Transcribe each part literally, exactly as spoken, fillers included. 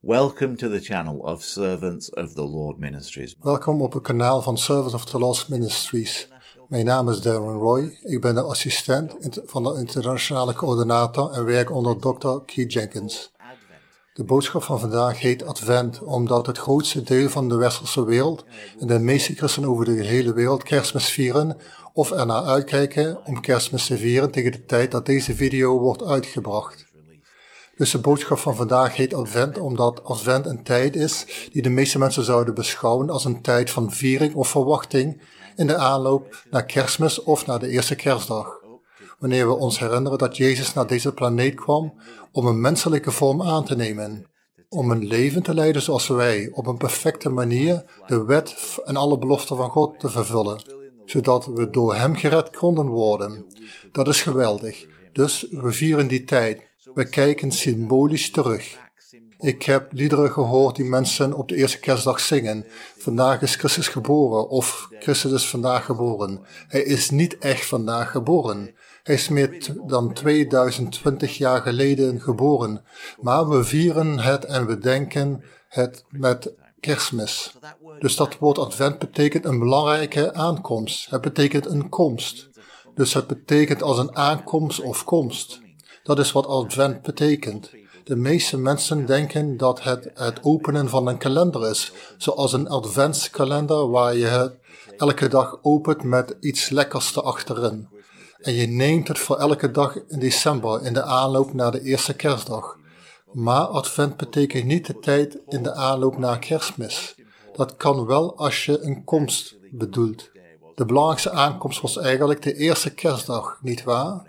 Welcome to the channel of Servants of the Lord Ministries. Welkom op het kanaal van Servants of the Lord Ministries. Mijn naam is Darren Roy. Ik ben de assistent van de internationale coördinator en werk onder dokter Keith Jenkins. De boodschap van vandaag heet Advent, omdat het grootste deel van de westerse wereld en de meeste christenen over de hele wereld Kerstmis vieren of ernaar uitkijken om Kerstmis te vieren tegen de tijd dat deze video wordt uitgebracht. Dus de boodschap van vandaag heet Advent, omdat Advent een tijd is die de meeste mensen zouden beschouwen als een tijd van viering of verwachting in de aanloop naar Kerstmis of naar de eerste kerstdag. Wanneer we ons herinneren dat Jezus naar deze planeet kwam om een menselijke vorm aan te nemen. Om een leven te leiden zoals wij, op een perfecte manier de wet en alle beloften van God te vervullen. Zodat we door hem gered konden worden. Dat is geweldig. Dus we vieren die tijd. We kijken symbolisch terug. Ik heb liederen gehoord die mensen op de eerste kerstdag zingen. Vandaag is Christus geboren of Christus is vandaag geboren. Hij is niet echt vandaag geboren. Hij is meer t- dan tweeduizend twintig jaar geleden geboren. Maar we vieren het en we denken het met Kerstmis. Dus dat woord Advent betekent een belangrijke aankomst. Het betekent een komst. Dus het betekent als een aankomst of komst. Dat is wat Advent betekent. De meeste mensen denken dat het het openen van een kalender is, zoals een adventskalender waar je het elke dag opent met iets lekkers erachterin. En je neemt het voor elke dag in december in de aanloop naar de eerste kerstdag. Maar Advent betekent niet de tijd in de aanloop naar Kerstmis. Dat kan wel als je een komst bedoelt. De belangrijkste aankomst was eigenlijk de eerste kerstdag, nietwaar?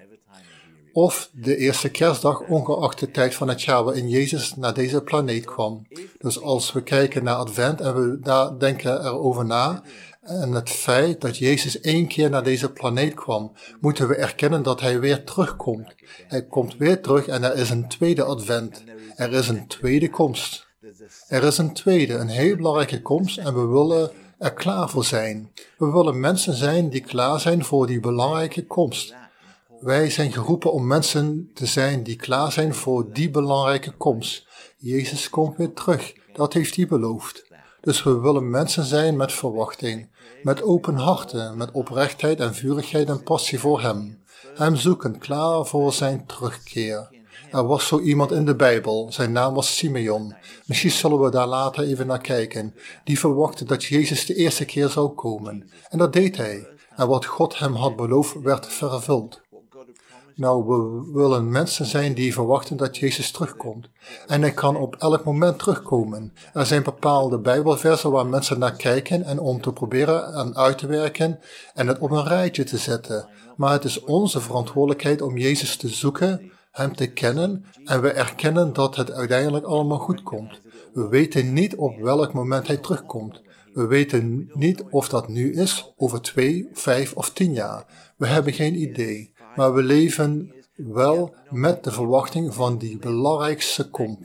Of de eerste kerstdag, ongeacht de tijd van het jaar waarin Jezus naar deze planeet kwam. Dus als we kijken naar Advent en we daar denken erover na, en het feit dat Jezus één keer naar deze planeet kwam, moeten we erkennen dat hij weer terugkomt. Hij komt weer terug en er is een tweede Advent. Er is een tweede komst. Er is een tweede, een heel belangrijke komst en we willen er klaar voor zijn. We willen mensen zijn die klaar zijn voor die belangrijke komst. Wij zijn geroepen om mensen te zijn die klaar zijn voor die belangrijke komst. Jezus komt weer terug, dat heeft hij beloofd. Dus we willen mensen zijn met verwachting, met open harten, met oprechtheid en vurigheid en passie voor hem. Hem zoeken, klaar voor zijn terugkeer. Er was zo iemand in de Bijbel, zijn naam was Simeon. Misschien zullen we daar later even naar kijken. Die verwachtte dat Jezus de eerste keer zou komen. En dat deed hij. En wat God hem had beloofd werd vervuld. Nou, we willen mensen zijn die verwachten dat Jezus terugkomt. En hij kan op elk moment terugkomen. Er zijn bepaalde Bijbelversen waar mensen naar kijken en om te proberen en uit te werken en het op een rijtje te zetten. Maar het is onze verantwoordelijkheid om Jezus te zoeken, hem te kennen en we erkennen dat het uiteindelijk allemaal goed komt. We weten niet op welk moment hij terugkomt. We weten niet of dat nu is, over twee, vijf of tien jaar. We hebben geen idee. Maar we leven wel met de verwachting van die belangrijkste komst.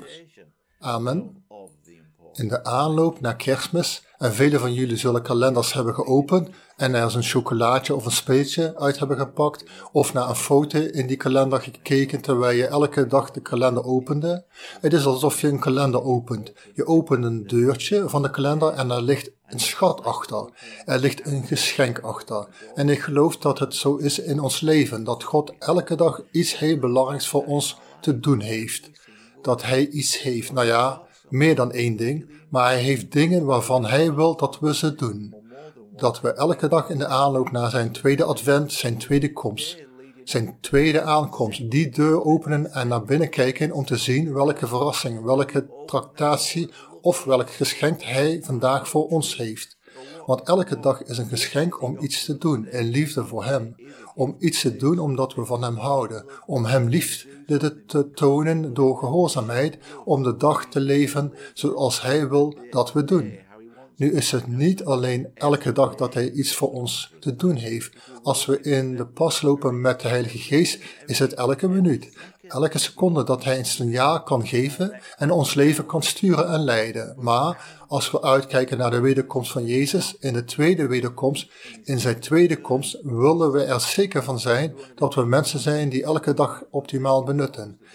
Amen. In de aanloop naar Kerstmis, en velen van jullie zullen kalenders hebben geopend en er eens een chocolaatje of een speeltje uit hebben gepakt, of naar een foto in die kalender gekeken terwijl je elke dag de kalender opende. Het is alsof je een kalender opent. Je opent een deurtje van de kalender en er ligt een schat achter. Er ligt een geschenk achter. En ik geloof dat het zo is in ons leven, dat God elke dag iets heel belangrijks voor ons te doen heeft. Dat hij iets heeft, nou ja, meer dan één ding, maar hij heeft dingen waarvan hij wil dat we ze doen. Dat we elke dag in de aanloop naar zijn tweede advent, zijn tweede komst, zijn tweede aankomst, die deur openen en naar binnen kijken om te zien welke verrassing, welke tractatie of welk geschenk hij vandaag voor ons heeft. Want elke dag is een geschenk om iets te doen, in liefde voor hem. Om iets te doen omdat we van hem houden. Om hem liefde te tonen door gehoorzaamheid. Om de dag te leven zoals hij wil dat we doen. Nu is het niet alleen elke dag dat hij iets voor ons te doen heeft. Als we in de pas lopen met de Heilige Geest, is het elke minuut. Elke seconde dat hij ons een ja kan geven en ons leven kan sturen en leiden. Maar als we uitkijken naar de wederkomst van Jezus, in de tweede wederkomst, in zijn tweede komst, willen we er zeker van zijn dat we mensen zijn die elke dag optimaal benutten.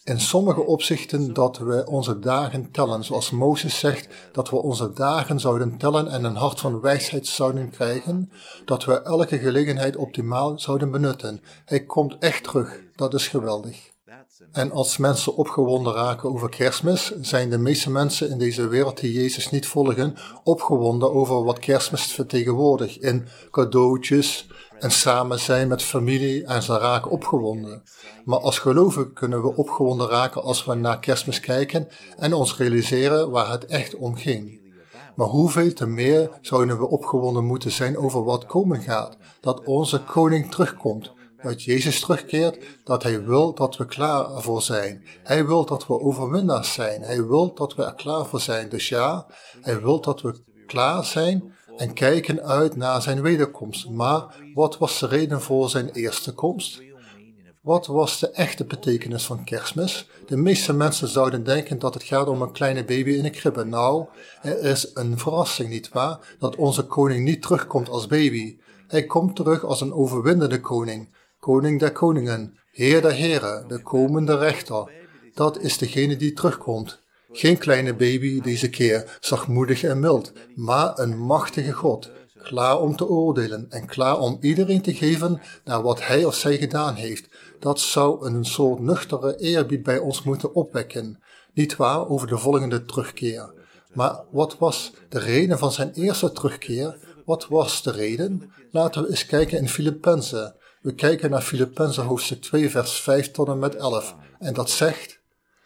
in sommige opzichten dat we onze dagen tellen, zoals Mozes zegt dat we onze dagen zouden tellen en een hart van wijsheid zouden krijgen, dat we elke gelegenheid optimaal zouden benutten. Hij komt echt terug, dat is geweldig. En als mensen opgewonden raken over Kerstmis, zijn de meeste mensen in deze wereld die Jezus niet volgen, opgewonden over wat Kerstmis vertegenwoordigt in cadeautjes en samen zijn met familie en ze raken opgewonden. Maar als gelovigen kunnen we opgewonden raken als we naar Kerstmis kijken en ons realiseren waar het echt om ging. Maar hoeveel te meer zouden we opgewonden moeten zijn over wat komen gaat, dat onze koning terugkomt. Dat Jezus terugkeert, dat hij wil dat we klaar voor zijn. Hij wil dat we overwinnaars zijn. Hij wil dat we er klaar voor zijn. Dus ja, hij wil dat we klaar zijn en kijken uit naar zijn wederkomst. Maar wat was de reden voor zijn eerste komst? Wat was de echte betekenis van Kerstmis? De meeste mensen zouden denken dat het gaat om een kleine baby in een kribbe. Nou, er is een verrassing, nietwaar? Dat onze koning niet terugkomt als baby. Hij komt terug als een overwinnende koning. Koning der koningen, Heer der heren, de komende rechter. Dat is degene die terugkomt. Geen kleine baby deze keer, zachtmoedig en mild, maar een machtige God, klaar om te oordelen en klaar om iedereen te geven naar wat hij of zij gedaan heeft. Dat zou een soort nuchtere eerbied bij ons moeten opwekken. Niet waar over de volgende terugkeer. Maar wat was de reden van zijn eerste terugkeer? Wat was de reden? Laten we eens kijken in Filippenzen. We kijken naar Filippenzen hoofdstuk twee vers vijf tot en met elf. En dat zegt: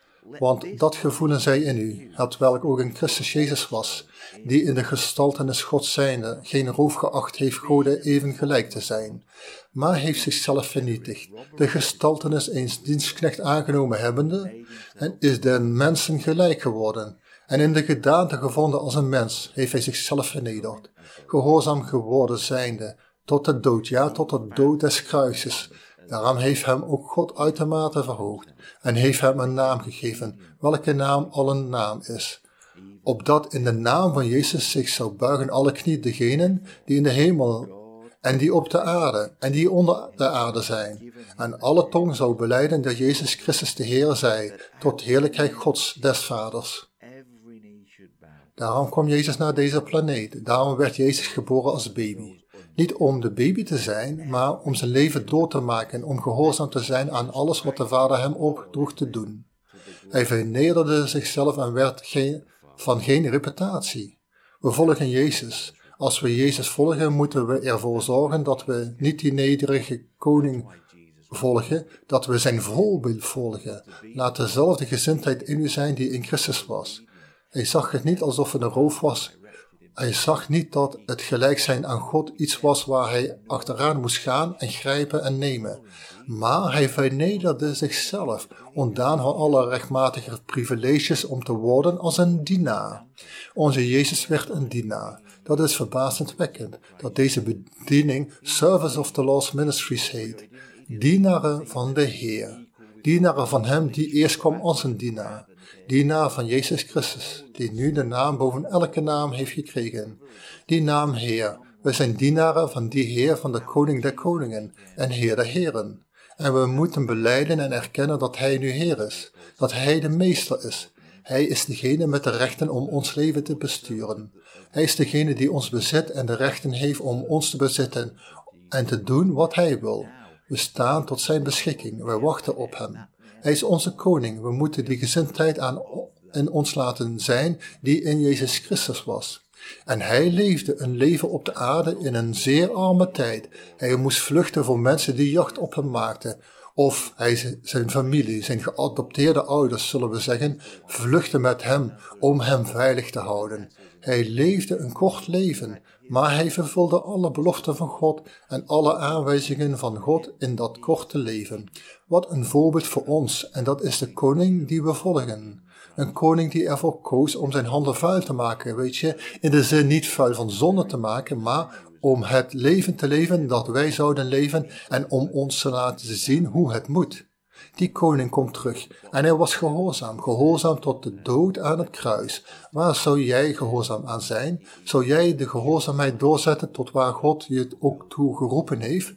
want dat gevoelen zij in u, het welk ook in Christus Jezus was, die in de gestaltenis Gods zijnde geen roof geacht heeft Gode even gelijk te zijn, maar heeft zichzelf vernietigd, de gestaltenis eens dienstknecht aangenomen hebbende, en is den mensen gelijk geworden, en in de gedaante gevonden als een mens, heeft hij zichzelf vernederd, gehoorzaam geworden zijnde, tot de dood, ja, tot de dood des kruises. Daarom heeft hem ook God uitermate verhoogd en heeft hem een naam gegeven, welke naam al een naam is. Opdat in de naam van Jezus zich zou buigen alle knie degenen die in de hemel en die op de aarde en die onder de aarde zijn. En alle tong zou belijden dat Jezus Christus de Heer zij, tot heerlijkheid Gods des Vaders. Daarom kwam Jezus naar deze planeet, daarom werd Jezus geboren als baby. Niet om de baby te zijn, maar om zijn leven door te maken, om gehoorzaam te zijn aan alles wat de Vader hem opdroeg te doen. Hij vernederde zichzelf en werd geen, van geen reputatie. We volgen Jezus. Als we Jezus volgen, moeten we ervoor zorgen dat we niet die nederige koning volgen, dat we zijn voorbeeld volgen. Laat dezelfde gezindheid in u zijn die in Christus was. Hij zag het niet alsof het een roof was. Hij zag niet dat het gelijk zijn aan God iets was waar hij achteraan moest gaan en grijpen en nemen. Maar hij vernederde zichzelf, ontdaan van alle rechtmatige privileges om te worden als een dienaar. Onze Jezus werd een dienaar. Dat is verbazendwekkend, dat deze bediening Service of the Lord's Ministries heet. Dienaren van de Heer. Dienaren van hem die eerst kwam als een dienaar. Dienaar van Jezus Christus, die nu de naam boven elke naam heeft gekregen. Die naam Heer. We zijn dienaren van die Heer van de Koning der Koningen en Heer der Heren. En we moeten belijden en erkennen dat Hij nu Heer is, dat Hij de Meester is. Hij is degene met de rechten om ons leven te besturen. Hij is degene die ons bezit en de rechten heeft om ons te bezitten en te doen wat Hij wil. We staan tot zijn beschikking, we wachten op hem. Hij is onze koning, we moeten die gezindheid aan in ons laten zijn die in Jezus Christus was. En hij leefde een leven op de aarde in een zeer arme tijd. Hij moest vluchten voor mensen die jacht op hem maakten. Of hij, zijn familie, zijn geadopteerde ouders, zullen we zeggen, vluchtten met hem om hem veilig te houden. Hij leefde een kort leven, maar hij vervulde alle beloften van God en alle aanwijzingen van God in dat korte leven. Wat een voorbeeld voor ons, en dat is de koning die we volgen. Een koning die ervoor koos om zijn handen vuil te maken, weet je, in de zin niet vuil van zonde te maken, maar om het leven te leven dat wij zouden leven en om ons te laten zien hoe het moet. Die koning komt terug en hij was gehoorzaam, gehoorzaam tot de dood aan het kruis. Waar zou jij gehoorzaam aan zijn? Zou jij de gehoorzaamheid doorzetten tot waar God je het ook toe geroepen heeft?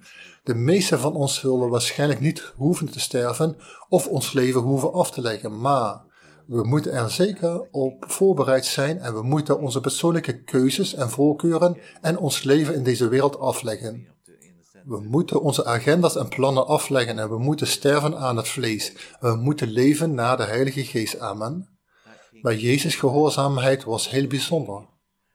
De meesten van ons zullen waarschijnlijk niet hoeven te sterven of ons leven hoeven af te leggen, maar we moeten er zeker op voorbereid zijn en we moeten onze persoonlijke keuzes en voorkeuren en ons leven in deze wereld afleggen. We moeten onze agendas en plannen afleggen en we moeten sterven aan het vlees. We moeten leven naar de Heilige Geest. Amen. Maar Jezus' gehoorzaamheid was heel bijzonder.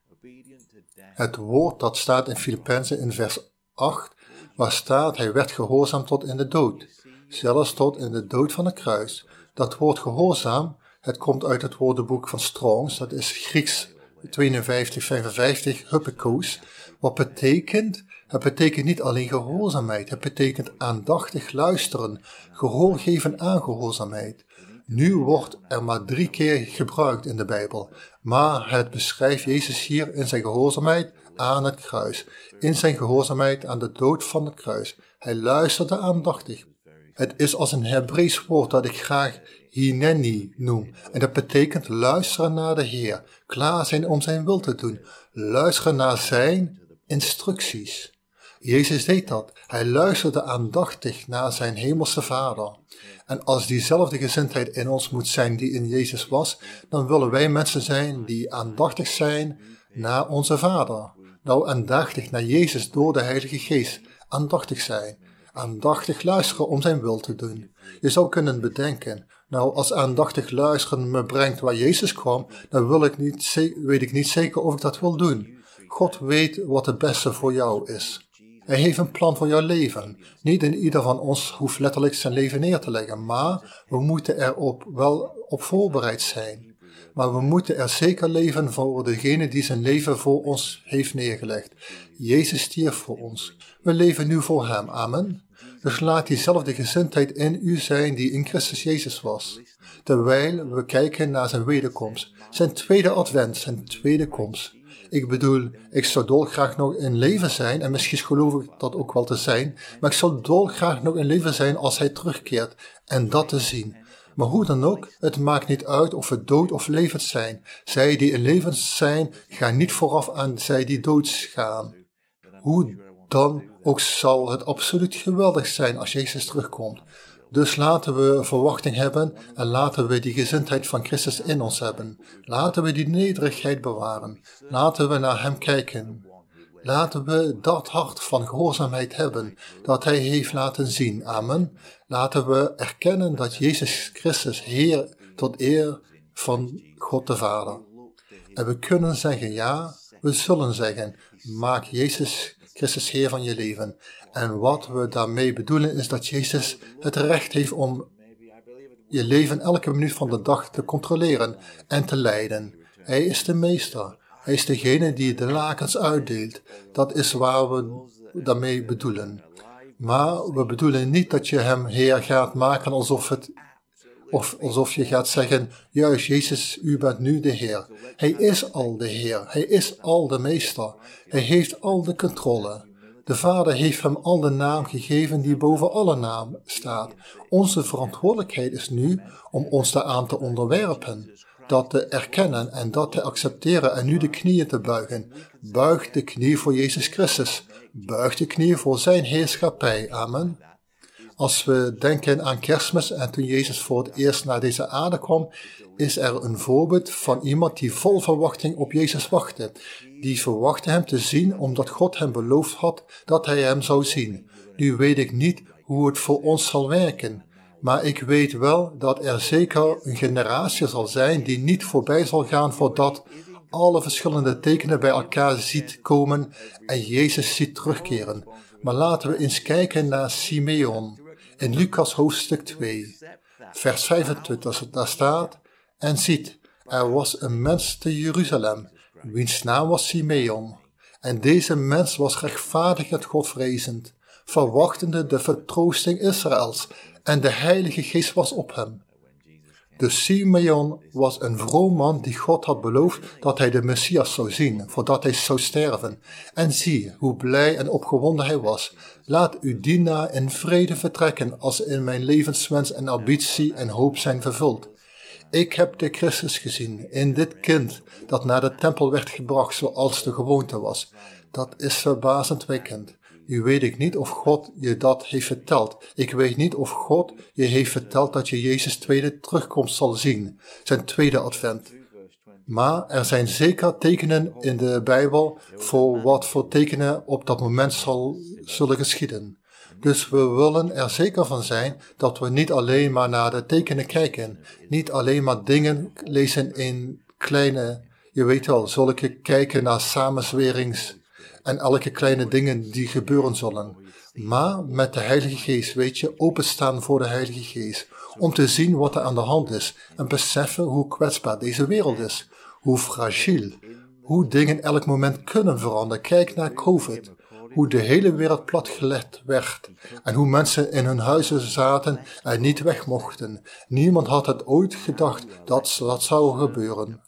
Het woord dat staat in Filippenzen in vers acht, waar staat, hij werd gehoorzaam tot in de dood, zelfs tot in de dood van het kruis. Dat woord gehoorzaam, het komt uit het woordenboek van Strongs, dat is Grieks tweeënvijftig vijfenvijftig, hupekos, wat betekent, het betekent niet alleen gehoorzaamheid, het betekent aandachtig luisteren, gehoor geven aan gehoorzaamheid. Nu wordt er maar drie keer gebruikt in de Bijbel, maar het beschrijft Jezus hier in zijn gehoorzaamheid aan het kruis, in zijn gehoorzaamheid aan de dood van het kruis. Hij luisterde aandachtig. Het is als een Hebreeuws woord dat ik graag hineni noem, en dat betekent luisteren naar de Heer, klaar zijn om zijn wil te doen, luisteren naar zijn instructies. Jezus deed dat. Hij luisterde aandachtig naar zijn hemelse Vader. En als diezelfde gezindheid in ons moet zijn die in Jezus was, dan willen wij mensen zijn die aandachtig zijn naar onze Vader. Nou, aandachtig naar Jezus door de Heilige Geest. Aandachtig zijn. Aandachtig luisteren om zijn wil te doen. Je zou kunnen bedenken, nou, als aandachtig luisteren me brengt waar Jezus kwam, dan wil ik niet, weet ik niet zeker of ik dat wil doen. God weet wat het beste voor jou is. Hij heeft een plan voor jouw leven. Niet in ieder van ons hoeft letterlijk zijn leven neer te leggen, maar we moeten er op, wel op voorbereid zijn. Maar we moeten er zeker leven voor degene die zijn leven voor ons heeft neergelegd. Jezus stierf voor ons. We leven nu voor hem. Amen. Dus laat diezelfde gezindheid in u zijn die in Christus Jezus was. Terwijl we kijken naar zijn wederkomst. Zijn tweede advent, zijn tweede komst. Ik bedoel, ik zou dolgraag nog in leven zijn, en misschien geloof ik dat ook wel te zijn, maar ik zou dolgraag nog in leven zijn als hij terugkeert, en dat te zien. Maar hoe dan ook, het maakt niet uit of we dood of levend zijn. Zij die in leven zijn, gaan niet vooraf aan zij die dood gaan. Hoe dan ook zal het absoluut geweldig zijn als Jezus terugkomt. Dus laten we verwachting hebben en laten we die gezindheid van Christus in ons hebben. Laten we die nederigheid bewaren. Laten we naar hem kijken. Laten we dat hart van gehoorzaamheid hebben dat hij heeft laten zien. Amen. Laten we erkennen dat Jezus Christus Heer tot eer van God de Vader. En we kunnen zeggen, ja, we zullen zeggen, maak Jezus Christus Heer van je leven. En wat we daarmee bedoelen is dat Jezus het recht heeft om je leven elke minuut van de dag te controleren en te leiden. Hij is de meester. Hij is degene die de lakens uitdeelt. Dat is waar we daarmee bedoelen. Maar we bedoelen niet dat je hem Heer gaat maken alsof het, of alsof je gaat zeggen, juist Jezus, u bent nu de Heer. Hij is al de Heer. Hij is al de meester. Hij heeft al de controle. De Vader heeft hem al de naam gegeven die boven alle naam staat. Onze verantwoordelijkheid is nu om ons daaraan te onderwerpen, dat te erkennen en dat te accepteren en nu de knieën te buigen. Buig de knie voor Jezus Christus. Buig de knie voor zijn heerschappij. Amen. Als we denken aan Kerstmis en toen Jezus voor het eerst naar deze aarde kwam, is er een voorbeeld van iemand die vol verwachting op Jezus wachtte. Die verwachtte hem te zien omdat God hem beloofd had dat hij hem zou zien. Nu weet ik niet hoe het voor ons zal werken, maar ik weet wel dat er zeker een generatie zal zijn die niet voorbij zal gaan voordat alle verschillende tekenen bij elkaar ziet komen en Jezus ziet terugkeren. Maar laten we eens kijken naar Simeon in Lucas hoofdstuk twee, vers vijfentwintig, daar staat, en ziet, er was een mens te Jeruzalem, wiens naam was Simeon. En deze mens was rechtvaardig en godvrezend, verwachtende de vertroosting Israëls, en de Heilige Geest was op hem. Dus Simeon was een vroom man die God had beloofd dat hij de Messias zou zien, voordat hij zou sterven. En zie, hoe blij en opgewonden hij was. Laat uw dienaar in vrede vertrekken, als in mijn levenswens en ambitie en hoop zijn vervuld. Ik heb de Christus gezien, in dit kind, dat naar de tempel werd gebracht zoals de gewoonte was. Dat is verbazendwekkend. Nu weet ik niet of God je dat heeft verteld. Ik weet niet of God je heeft verteld dat je Jezus' tweede terugkomst zal zien, zijn tweede advent. Maar er zijn zeker tekenen in de Bijbel voor wat voor tekenen op dat moment zal, zullen geschieden. Dus we willen er zeker van zijn dat we niet alleen maar naar de tekenen kijken, niet alleen maar dingen lezen in kleine, je weet wel, zulke kijken naar samenzwerings en elke kleine dingen die gebeuren zullen. Maar met de Heilige Geest, weet je, openstaan voor de Heilige Geest, om te zien wat er aan de hand is en beseffen hoe kwetsbaar deze wereld is, hoe fragiel, hoe dingen elk moment kunnen veranderen. Kijk naar COVID. Hoe de hele wereld platgelegd werd en hoe mensen in hun huizen zaten en niet weg mochten. Niemand had het ooit gedacht dat dat zou gebeuren.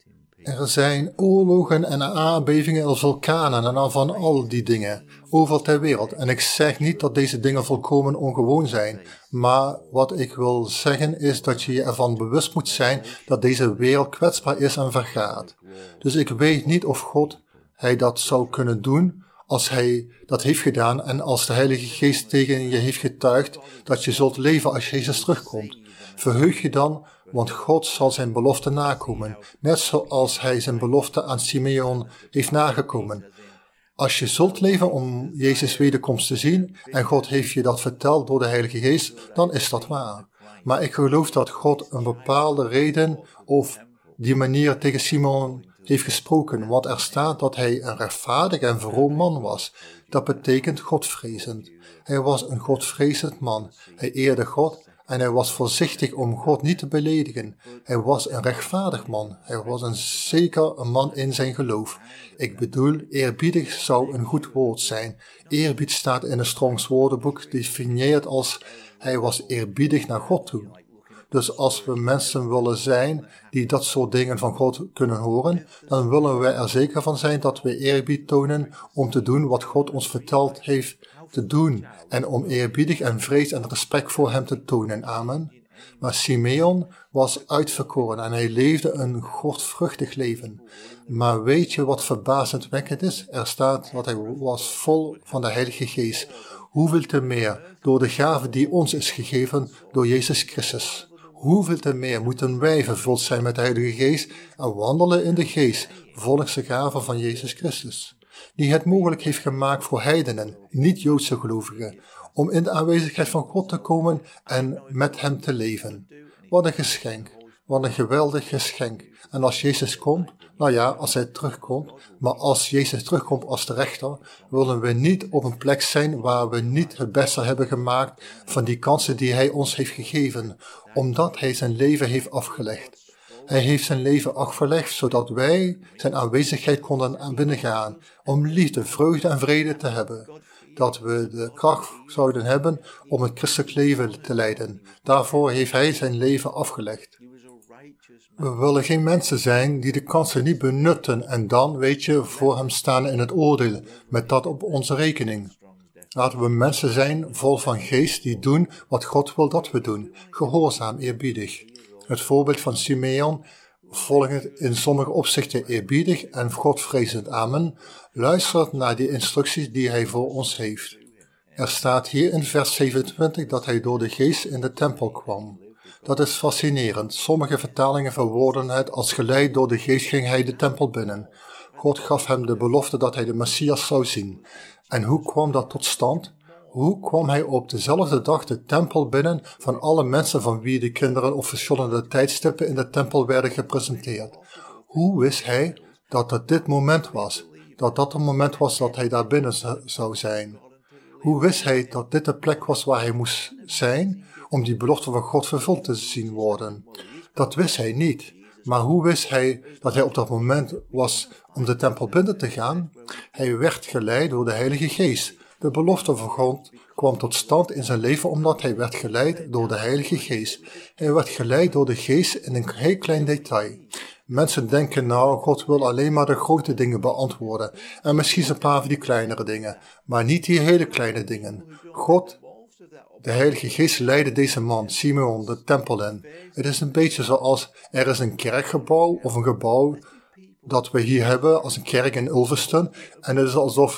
Er zijn oorlogen en aardbevingen en vulkanen en dan van al die dingen, overal ter wereld. En ik zeg niet dat deze dingen volkomen ongewoon zijn, maar wat ik wil zeggen is dat je je ervan bewust moet zijn dat deze wereld kwetsbaar is en vergaat. Dus ik weet niet of God, hij dat zou kunnen doen, als hij dat heeft gedaan en als de Heilige Geest tegen je heeft getuigd dat je zult leven als Jezus terugkomt. Verheug je dan, want God zal zijn belofte nakomen, net zoals hij zijn belofte aan Simeon heeft nagekomen. Als je zult leven om Jezus' wederkomst te zien en God heeft je dat verteld door de Heilige Geest, dan is dat waar. Maar ik geloof dat God een bepaalde reden of die manier tegen Simeon heeft gesproken, want er staat dat hij een rechtvaardig en vroom man was. Dat betekent godvrezend. Hij was een godvrezend man. Hij eerde God en hij was voorzichtig om God niet te beledigen. Hij was een rechtvaardig man. Hij was een zeker een man in zijn geloof. Ik bedoel, eerbiedig zou een goed woord zijn. Eerbied staat in een Strongs woordenboek, definieert als hij was eerbiedig naar God toe. Dus als we mensen willen zijn die dat soort dingen van God kunnen horen, dan willen we er zeker van zijn dat we eerbied tonen om te doen wat God ons verteld heeft te doen en om eerbiedig en vrees en respect voor hem te tonen. Amen. Maar Simeon was uitverkoren en hij leefde een godvruchtig leven. Maar weet je wat verbazendwekkend is? Er staat dat hij was vol van de Heilige Geest. Hoeveel te meer door de gave die ons is gegeven door Jezus Christus. Hoeveel te meer moeten wij vervuld zijn met de Heilige Geest en wandelen in de Geest, volgens de gave van Jezus Christus, die het mogelijk heeft gemaakt voor heidenen, niet-Joodse gelovigen, om in de aanwezigheid van God te komen en met hem te leven. Wat een geschenk, wat een geweldig geschenk. En als Jezus komt, nou ja, als hij terugkomt, maar als Jezus terugkomt als de rechter, willen we niet op een plek zijn waar we niet het beste hebben gemaakt van die kansen die hij ons heeft gegeven, omdat hij zijn leven heeft afgelegd. Hij heeft zijn leven afgelegd, zodat wij zijn aanwezigheid konden binnengaan, om liefde, vreugde en vrede te hebben. Dat we de kracht zouden hebben om het christelijk leven te leiden. Daarvoor heeft hij zijn leven afgelegd. We willen geen mensen zijn die de kansen niet benutten en dan, weet je, voor hem staan in het oordeel, met dat op onze rekening. Laten we mensen zijn vol van geest die doen wat God wil dat we doen, gehoorzaam, eerbiedig. Het voorbeeld van Simeon volgt in sommige opzichten eerbiedig en godvrezend. Amen. Luistert naar die instructies die hij voor ons heeft. Er staat hier in vers zevenentwintig dat hij door de geest in de tempel kwam. Dat is fascinerend. Sommige vertalingen verwoorden het als geleid door de geest ging hij de tempel binnen. God gaf hem de belofte dat hij de Messias zou zien. En hoe kwam dat tot stand? Hoe kwam hij op dezelfde dag de tempel binnen van alle mensen van wie de kinderen op verschillende tijdstippen in de tempel werden gepresenteerd? Hoe wist hij dat het dit moment was? Dat dat het moment was dat hij daar binnen zou zijn? Hoe wist hij dat dit de plek was waar hij moest zijn om die belofte van God vervuld te zien worden? Dat wist hij niet. Maar hoe wist hij dat hij op dat moment was om de tempel binnen te gaan? Hij werd geleid door de Heilige Geest. De belofte van God kwam tot stand in zijn leven omdat hij werd geleid door de Heilige Geest. Hij werd geleid door de Geest in een heel klein detail. Mensen denken nou, God wil alleen maar de grote dingen beantwoorden en misschien een paar van die kleinere dingen, maar niet die hele kleine dingen. God, de Heilige Geest, leidde deze man, Simeon, de tempel in. Het is een beetje zoals er is een kerkgebouw of een gebouw dat we hier hebben als een kerk in Ulverston en het is alsof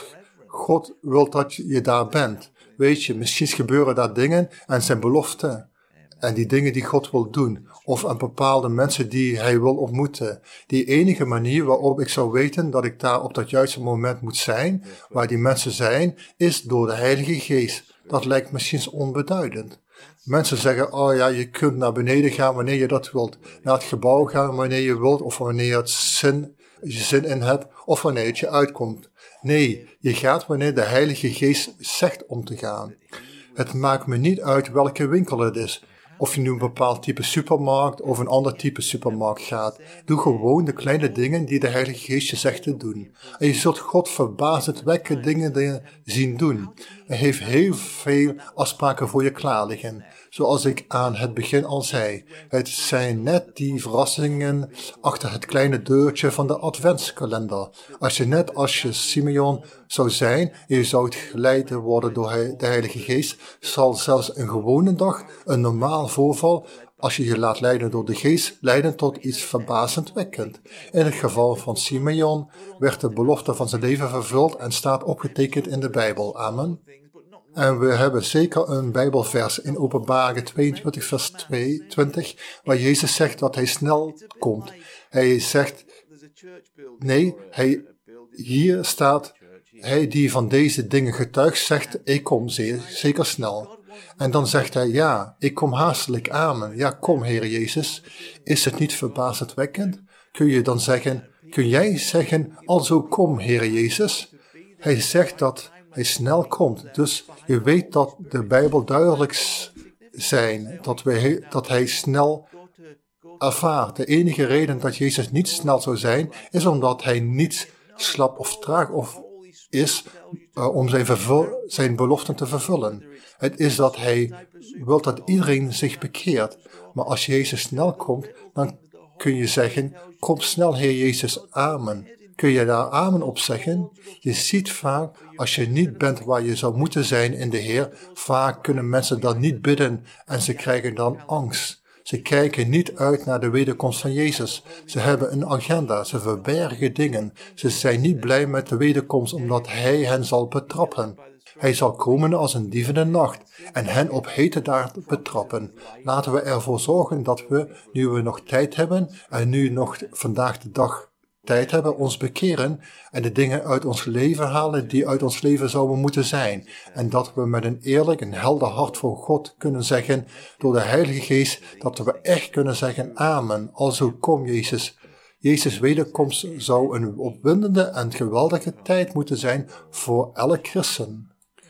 God wil dat je daar bent. Weet je, misschien gebeuren daar dingen en zijn beloften. En die dingen die God wil doen. Of aan bepaalde mensen die hij wil ontmoeten. Die enige manier waarop ik zou weten dat ik daar op dat juiste moment moet zijn, waar die mensen zijn, is door de Heilige Geest. Dat lijkt misschien onbeduidend. Mensen zeggen, oh ja, je kunt naar beneden gaan wanneer je dat wilt. Naar het gebouw gaan wanneer je wilt, of wanneer je het zin, je zin in hebt, of wanneer het je uitkomt. Nee, je gaat wanneer de Heilige Geest zegt om te gaan. Het maakt me niet uit welke winkel het is. Of je nu een bepaald type supermarkt of een ander type supermarkt gaat. Doe gewoon de kleine dingen die de Heilige Geest je zegt te doen. En je zult God verbazendwekkende dingen zien doen. Hij heeft heel veel afspraken voor je klaar liggen. Zoals ik aan het begin al zei. Het zijn net die verrassingen achter het kleine deurtje van de adventskalender. Als je net als je Simeon zou zijn en je zou geleid worden door de Heilige Geest, zal zelfs een gewone dag, een normaal voorval, als je je laat leiden door de Geest, leiden tot iets verbazendwekkend. In het geval van Simeon werd de belofte van zijn leven vervuld en staat opgetekend in de Bijbel. Amen. En we hebben zeker een Bijbelvers in Openbaring tweeëntwintig vers tweeëntwintig, waar Jezus zegt dat hij snel komt. Hij zegt, nee, hij, hier staat, hij die van deze dingen getuigt zegt, ik kom zeer, zeker snel. En dan zegt hij, ja, ik kom haastelijk, amen. Ja, kom, Heer Jezus. Is het niet verbazendwekkend? Kun je dan zeggen, kun jij zeggen, alzo kom, Heer Jezus? Hij zegt dat hij snel komt. Dus je weet dat de Bijbel duidelijk zijn, dat, we, dat hij snel ervaart. De enige reden dat Jezus niet snel zou zijn, is omdat hij niet slap of traag of is uh, om zijn, vervul, zijn beloften te vervullen. Het is dat hij wil dat iedereen zich bekeert. Maar als Jezus snel komt, dan kun je zeggen, kom snel, Heer Jezus, amen. Kun je daar amen op zeggen? Je ziet vaak, als je niet bent waar je zou moeten zijn in de Heer, vaak kunnen mensen dan niet bidden en ze krijgen dan angst. Ze kijken niet uit naar de wederkomst van Jezus. Ze hebben een agenda, ze verbergen dingen. Ze zijn niet blij met de wederkomst omdat Hij hen zal betrappen. Hij zal komen als een dief in de nacht en hen op hete daad betrappen. Laten we ervoor zorgen dat we, nu we nog tijd hebben en nu nog vandaag de dag tijd hebben, ons bekeren en de dingen uit ons leven halen die uit ons leven zouden moeten zijn. En dat we met een eerlijk en helder hart voor God kunnen zeggen, door de Heilige Geest, dat we echt kunnen zeggen, amen, alzo kom Jezus. Jezus' wederkomst zou een opwindende en geweldige tijd moeten zijn voor elk christen.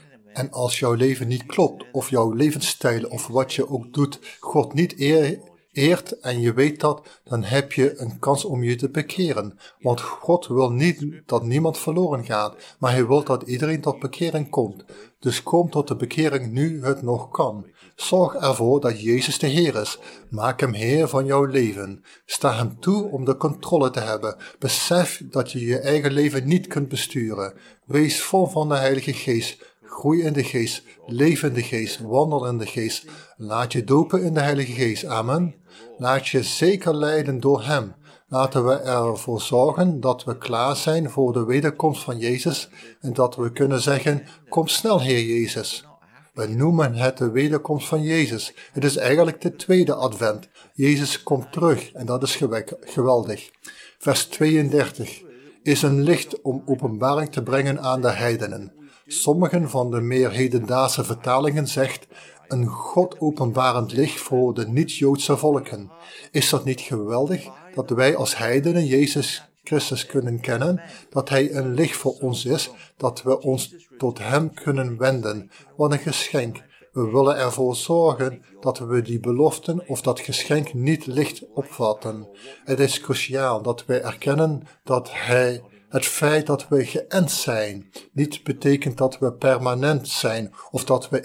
En als jouw leven niet klopt, of jouw levensstijl, of wat je ook doet, God niet eer, eert en je weet dat, dan heb je een kans om je te bekeren. Want God wil niet dat niemand verloren gaat, maar hij wil dat iedereen tot bekering komt. Dus kom tot de bekering nu het nog kan. Zorg ervoor dat Jezus de Heer is. Maak hem Heer van jouw leven. Sta hem toe om de controle te hebben. Besef dat je je eigen leven niet kunt besturen. Wees vol van de Heilige Geest. Groei in de Geest, leef in de Geest, wandel in de Geest. Laat je dopen in de Heilige Geest, amen. Laat je zeker leiden door hem. Laten we ervoor zorgen dat we klaar zijn voor de wederkomst van Jezus en dat we kunnen zeggen, kom snel Heer Jezus. We noemen het de wederkomst van Jezus. Het is eigenlijk de tweede advent. Jezus komt terug en dat is geweldig. Vers tweeëndertig is een licht om openbaring te brengen aan de heidenen. Sommigen van de meer hedendaagse vertalingen zegt een God openbarend licht voor de niet-Joodse volken. Is dat niet geweldig dat wij als heidenen Jezus Christus kunnen kennen, dat Hij een licht voor ons is, dat we ons tot Hem kunnen wenden? Wat een geschenk. We willen ervoor zorgen dat we die beloften of dat geschenk niet licht opvatten. Het is cruciaal dat wij erkennen dat Hij Het feit dat we geënt zijn, niet betekent dat we permanent zijn of dat we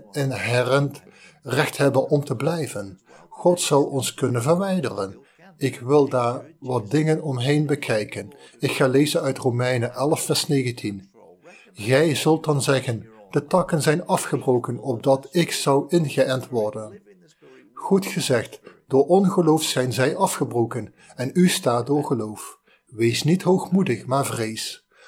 inherent recht hebben om te blijven. God zou ons kunnen verwijderen. Ik wil daar wat dingen omheen bekijken. Ik ga lezen uit Romeinen elf vers negentien. Gij zult dan zeggen, de takken zijn afgebroken, opdat ik zou ingeënt worden. Goed gezegd, door ongeloof zijn zij afgebroken, en u staat door geloof. Wees niet hoogmoedig, maar vrees.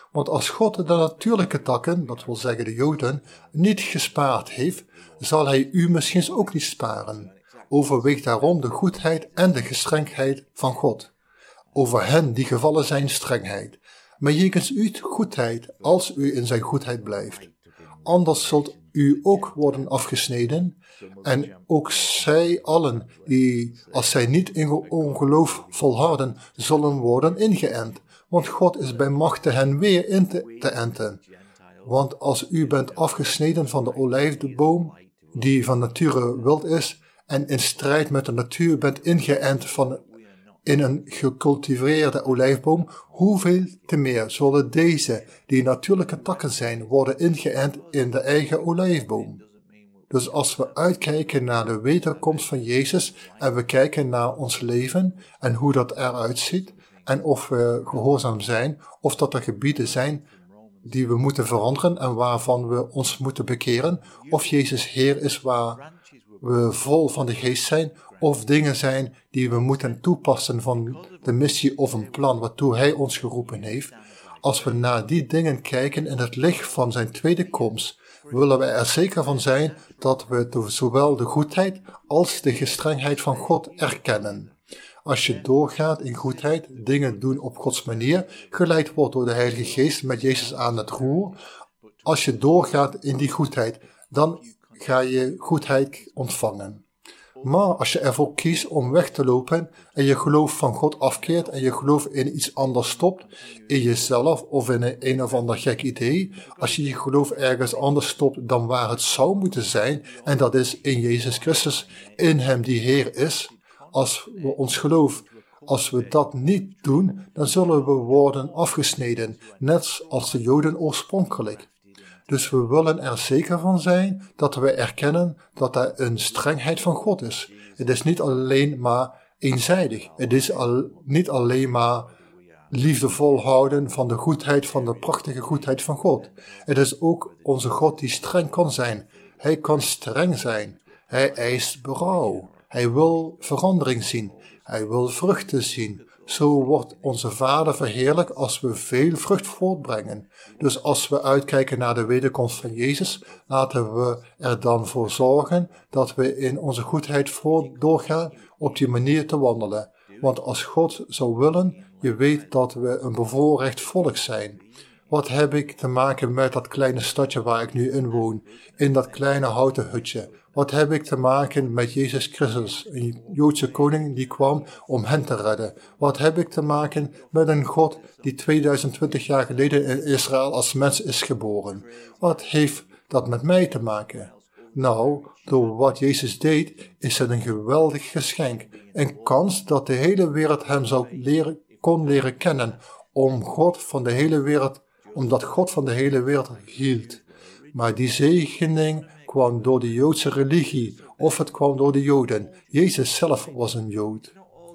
Want als God de natuurlijke takken, dat wil zeggen de Joden, niet gespaard heeft, zal hij u misschien ook niet sparen. Overweeg daarom de goedheid en de gestrengheid van God. Over hen die gevallen zijn strengheid, maar jegens u goedheid, als u in zijn goedheid blijft. Anders zult u ook worden afgesneden, en ook zij allen die, als zij niet in ongeloof volharden, zullen worden ingeënt. Want God is bij machte hen weer in te, te enten. Want als u bent afgesneden van de olijfboom, die van nature wild is, en in strijd met de natuur bent ingeënt van in een gecultiveerde olijfboom, hoeveel te meer zullen deze, die natuurlijke takken zijn, worden ingeënt in de eigen olijfboom. Dus als we uitkijken naar de wederkomst van Jezus en we kijken naar ons leven en hoe dat eruit ziet en of we gehoorzaam zijn, of dat er gebieden zijn die we moeten veranderen en waarvan we ons moeten bekeren, of Jezus Heer is waar we vol van de geest zijn, of dingen zijn die we moeten toepassen van de missie of een plan waartoe Hij ons geroepen heeft. Als we naar die dingen kijken in het licht van zijn tweede komst, willen we er zeker van zijn dat we zowel de goedheid als de gestrengheid van God erkennen. Als je doorgaat in goedheid, dingen doen op Gods manier, geleid wordt door de Heilige Geest met Jezus aan het roer. Als je doorgaat in die goedheid, dan ga je goedheid ontvangen. Maar als je ervoor kiest om weg te lopen en je geloof van God afkeert en je geloof in iets anders stopt, in jezelf of in een, een of ander gek idee, als je je geloof ergens anders stopt dan waar het zou moeten zijn, en dat is in Jezus Christus, in Hem die Heer is, als we ons geloof, als we dat niet doen, dan zullen we worden afgesneden, net als de Joden oorspronkelijk. Dus we willen er zeker van zijn dat we erkennen dat er een strengheid van God is. Het is niet alleen maar eenzijdig. Het is al, niet alleen maar liefdevol houden van de goedheid, van de prachtige goedheid van God. Het is ook onze God die streng kan zijn. Hij kan streng zijn. Hij eist berouw. Hij wil verandering zien. Hij wil vruchten zien. Zo wordt onze Vader verheerlijk als we veel vrucht voortbrengen. Dus als we uitkijken naar de wederkomst van Jezus, laten we er dan voor zorgen dat we in onze goedheid voort doorgaan op die manier te wandelen. Want als God zou willen, je weet dat we een bevoorrecht volk zijn. Wat heb ik te maken met dat kleine stadje waar ik nu in woon, in dat kleine houten hutje? Wat heb ik te maken met Jezus Christus, een Joodse koning die kwam om hen te redden? Wat heb ik te maken met een God die tweeduizend twintig jaar geleden in Israël als mens is geboren? Wat heeft dat met mij te maken? Nou, door wat Jezus deed, is het een geweldig geschenk. Een kans dat de hele wereld hem zou leren, kon leren kennen, om God van de hele wereld, omdat God van de hele wereld hield. Maar die zegening kwam door de Joodse religie, of het kwam door de Joden. Jezus zelf was een Jood.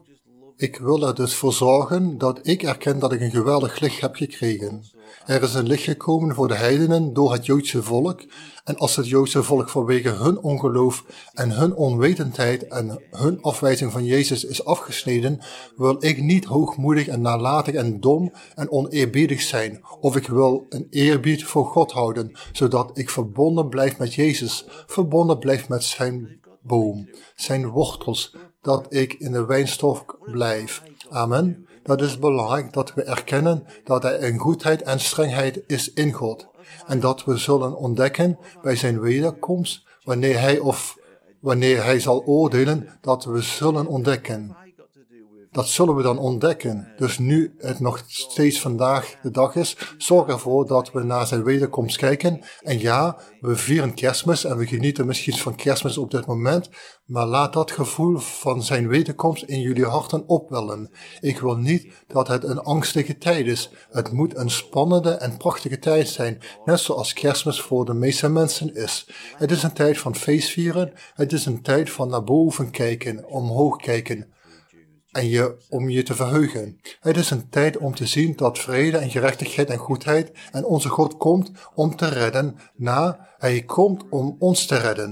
Ik wil er dus voor zorgen dat ik erken dat ik een geweldig licht heb gekregen. Er is een licht gekomen voor de heidenen door het Joodse volk, en als het Joodse volk vanwege hun ongeloof en hun onwetendheid en hun afwijzing van Jezus is afgesneden, wil ik niet hoogmoedig en nalatig en dom en oneerbiedig zijn, of ik wil een eerbied voor God houden, zodat ik verbonden blijf met Jezus, verbonden blijf met zijn boom, zijn wortels, dat ik in de wijnstok blijf. Amen. Dat is belangrijk dat we erkennen dat er een goedheid en strengheid is in God. En dat we zullen ontdekken bij zijn wederkomst, wanneer hij of wanneer hij zal oordelen, dat we zullen ontdekken. Dat zullen we dan ontdekken. Dus nu het nog steeds vandaag de dag is, zorg ervoor dat we naar zijn wederkomst kijken. En ja, we vieren Kerstmis en we genieten misschien van Kerstmis op dit moment, maar laat dat gevoel van zijn wederkomst in jullie harten opwellen. Ik wil niet dat het een angstige tijd is. Het moet een spannende en prachtige tijd zijn, net zoals Kerstmis voor de meeste mensen is. Het is een tijd van feestvieren, het is een tijd van naar boven kijken, omhoog kijken. En je, om je te verheugen. Het is een tijd om te zien dat vrede en gerechtigheid en goedheid en onze God komt om te redden. Na, hij komt om ons te redden.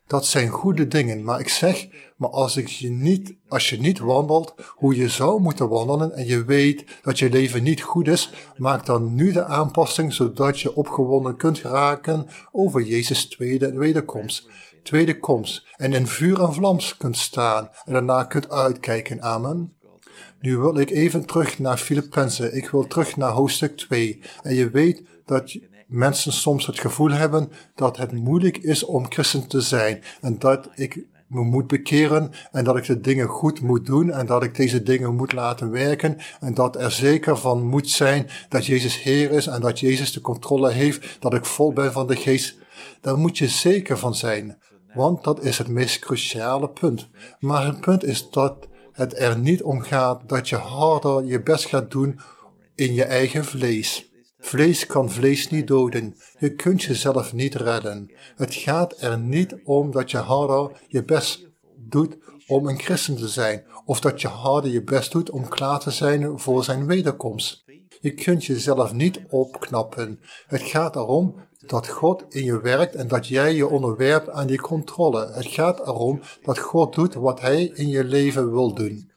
Dat zijn goede dingen, maar ik zeg, maar als, ik je niet, als je niet wandelt hoe je zou moeten wandelen en je weet dat je leven niet goed is, maak dan nu de aanpassing zodat je opgewonden kunt raken over Jezus' tweede wederkomst. Tweede komst en in vuur en vlams kunt staan en daarna kunt uitkijken. Amen. Nu wil ik even terug naar Filippenzen. Ik wil terug naar hoofdstuk twee. En je weet dat mensen soms het gevoel hebben dat het moeilijk is om christen te zijn. En dat ik me moet bekeren en dat ik de dingen goed moet doen en dat ik deze dingen moet laten werken. En dat er zeker van moet zijn dat Jezus Heer is en dat Jezus de controle heeft, dat ik vol ben van de geest. Daar moet je zeker van zijn. Want dat is het meest cruciale punt. Maar het punt is dat het er niet om gaat dat je harder je best gaat doen in je eigen vlees. Vlees kan vlees niet doden. Je kunt jezelf niet redden. Het gaat er niet om dat je harder je best doet om een christen te zijn. Of dat je harder je best doet om klaar te zijn voor zijn wederkomst. Je kunt jezelf niet opknappen. Het gaat erom dat God in je werkt en dat jij je onderwerpt aan die controle. Het gaat erom dat God doet wat hij in je leven wil doen.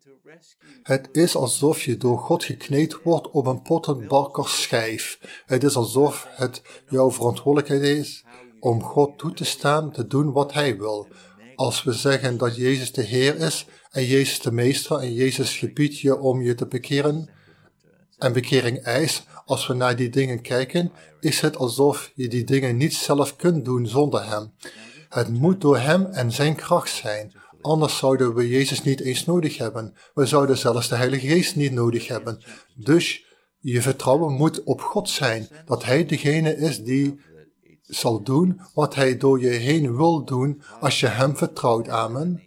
Het is alsof je door God gekneed wordt op een pottenbakkersschijf. Het is alsof het jouw verantwoordelijkheid is om God toe te staan te doen wat hij wil. Als we zeggen dat Jezus de Heer is en Jezus de Meester en Jezus gebiedt je om je te bekeren en bekering eist, als we naar die dingen kijken, is het alsof je die dingen niet zelf kunt doen zonder hem. Het moet door hem en zijn kracht zijn. Anders zouden we Jezus niet eens nodig hebben. We zouden zelfs de Heilige Geest niet nodig hebben. Dus je vertrouwen moet op God zijn. Dat hij degene is die zal doen wat hij door je heen wil doen als je hem vertrouwt. Amen.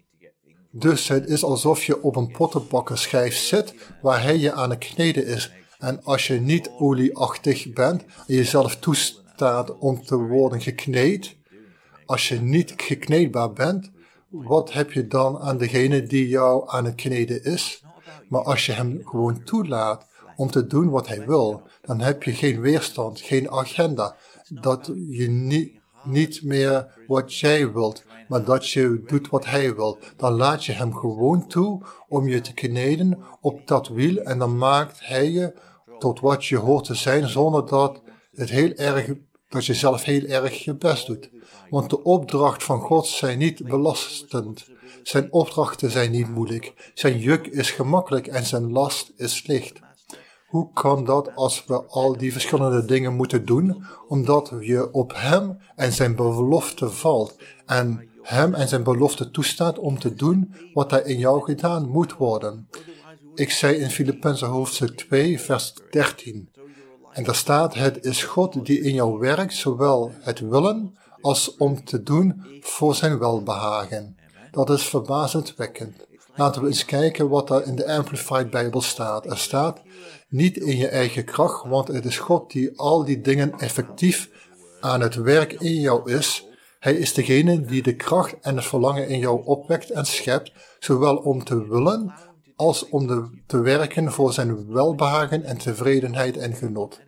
Dus het is alsof je op een pottenbakkerschijf zit waar hij je aan het kneden is. En als je niet olieachtig bent en jezelf toestaat om te worden gekneed, als je niet gekneedbaar bent, wat heb je dan aan degene die jou aan het kneden is? Maar als je hem gewoon toelaat om te doen wat hij wil, dan heb je geen weerstand, geen agenda. Dat je niet, niet meer wat jij wilt, maar dat je doet wat hij wil. Dan laat je hem gewoon toe om je te kneden op dat wiel en dan maakt hij je tot wat je hoort te zijn, zonder dat het heel erg, dat je zelf heel erg je best doet. Want de opdracht van God zijn niet belastend. Zijn opdrachten zijn niet moeilijk. Zijn juk is gemakkelijk en zijn last is licht. Hoe kan dat als we al die verschillende dingen moeten doen? Omdat je op hem en zijn belofte valt. En hem en zijn belofte toestaat om te doen wat er in jou gedaan moet worden. Ik zei in Filippenzen hoofdstuk twee, vers dertien. En daar staat, het is God die in jou werkt, zowel het willen als om te doen voor zijn welbehagen. Dat is verbazendwekkend. Laten we eens kijken wat er in de Amplified Bijbel staat. Er staat, niet in je eigen kracht, want het is God die al die dingen effectief aan het werk in jou is. Hij is degene die de kracht en het verlangen in jou opwekt en schept, zowel om te willen als om de, te werken voor zijn welbehagen en tevredenheid en genot.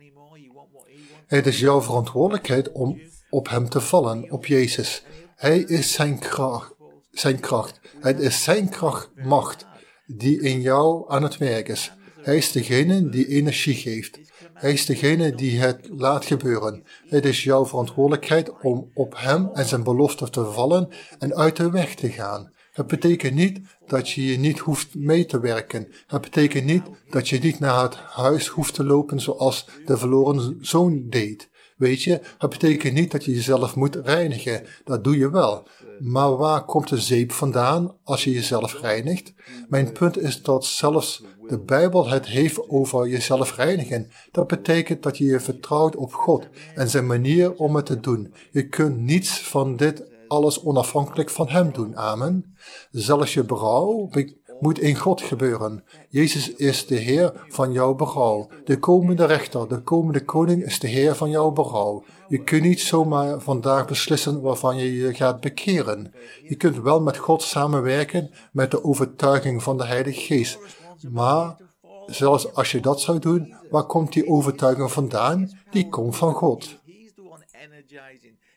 Het is jouw verantwoordelijkheid om op hem te vallen, op Jezus. Hij is zijn kracht, zijn kracht. Het is zijn kracht, macht, die in jou aan het werk is. Hij is degene die energie geeft. Hij is degene die het laat gebeuren. Het is jouw verantwoordelijkheid om op hem en zijn belofte te vallen en uit de weg te gaan. Het betekent niet dat je je niet hoeft mee te werken. Het betekent niet dat je niet naar het huis hoeft te lopen zoals de verloren zoon deed. Weet je, het betekent niet dat je jezelf moet reinigen. Dat doe je wel. Maar waar komt de zeep vandaan als je jezelf reinigt? Mijn punt is dat zelfs de Bijbel het heeft over jezelf reinigen. Dat betekent dat je je vertrouwt op God en zijn manier om het te doen. Je kunt niets van dit alles onafhankelijk van hem doen. Amen. Zelfs je berouw moet in God gebeuren. Jezus is de Heer van jouw berouw. De komende rechter, de komende koning is de Heer van jouw berouw. Je kunt niet zomaar vandaag beslissen waarvan je je gaat bekeren. Je kunt wel met God samenwerken met de overtuiging van de Heilige Geest. Maar zelfs als je dat zou doen, waar komt die overtuiging vandaan? Die komt van God.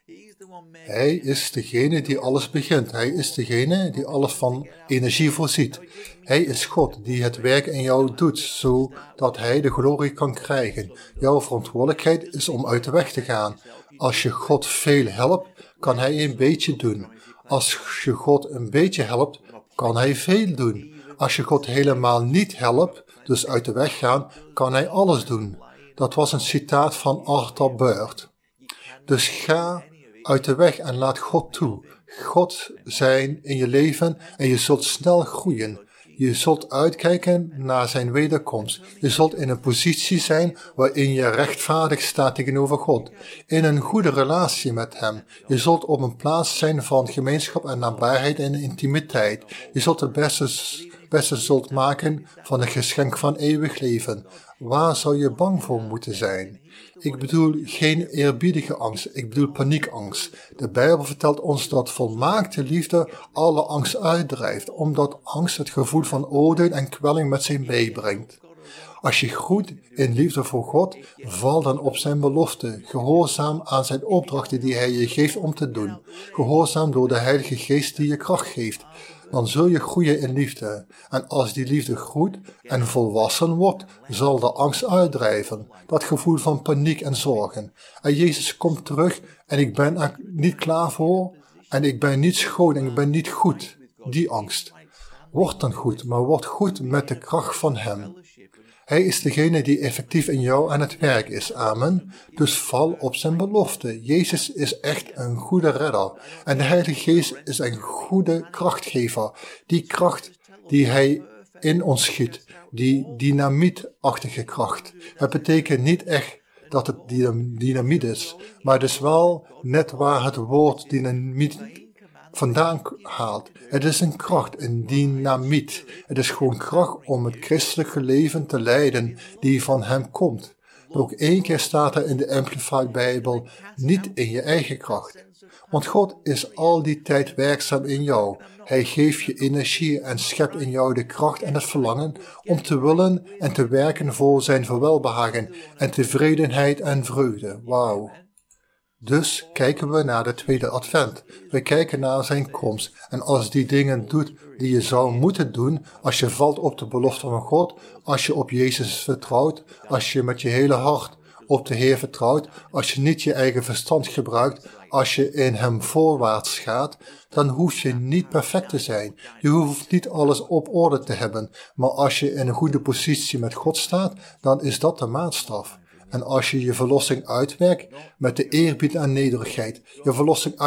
Hij is degene die alles begint. Hij is degene die alles van energie voorziet. Hij is God die het werk in jou doet, zodat hij de glorie kan krijgen. Jouw verantwoordelijkheid is om uit de weg te gaan. Als je God veel helpt, kan hij een beetje doen. Als je God een beetje helpt, kan hij veel doen. Als je God helemaal niet helpt, dus uit de weg gaan, kan hij alles doen. Dat was een citaat van Arthur Burt. Dus ga uit de weg en laat God toe. God zijn in je leven en je zult snel groeien. Je zult uitkijken naar zijn wederkomst. Je zult in een positie zijn waarin je rechtvaardig staat tegenover God. In een goede relatie met hem. Je zult op een plaats zijn van gemeenschap en nabijheid en intimiteit. Je zult het beste, beste zult maken van het geschenk van eeuwig leven. Waar zou je bang voor moeten zijn? Ik bedoel geen eerbiedige angst, ik bedoel paniekangst. De Bijbel vertelt ons dat volmaakte liefde alle angst uitdrijft, omdat angst het gevoel van oordeel en kwelling met zich meebrengt. Als je groeit in liefde voor God, val dan op zijn belofte, gehoorzaam aan zijn opdrachten die hij je geeft om te doen, gehoorzaam door de Heilige Geest die je kracht geeft. Dan zul je groeien in liefde. En als die liefde groeit en volwassen wordt, zal de angst uitdrijven. Dat gevoel van paniek en zorgen. En Jezus komt terug en ik ben er niet klaar voor. En ik ben niet schoon en ik ben niet goed. Die angst. Word dan goed, maar word goed met de kracht van hem. Hij is degene die effectief in jou aan het werk is. Amen. Dus val op zijn belofte. Jezus is echt een goede redder. En de Heilige Geest is een goede krachtgever. Die kracht die hij in ons schiet. Die dynamietachtige kracht. Het betekent niet echt dat het dynamiet is. Maar het is wel net waar het woord dynamiet vandaan haalt. Het is een kracht, een dynamiet. Het is gewoon kracht om het christelijke leven te leiden die van hem komt. Maar ook één keer staat er in de Amplified Bijbel, niet in je eigen kracht. Want God is al die tijd werkzaam in jou. Hij geeft je energie en schept in jou de kracht en het verlangen om te willen en te werken voor zijn verwelbehagen en tevredenheid en vreugde. Wauw. Dus kijken we naar de tweede advent. We kijken naar zijn komst. En als die dingen doet die je zou moeten doen, als je valt op de belofte van God, als je op Jezus vertrouwt, als je met je hele hart op de Heer vertrouwt, als je niet je eigen verstand gebruikt, als je in hem voorwaarts gaat, dan hoef je niet perfect te zijn. Je hoeft niet alles op orde te hebben. Maar als je in een goede positie met God staat, dan is dat de maatstaf. En als je je verlossing uitwerkt met de eerbied en nederigheid, je verlossing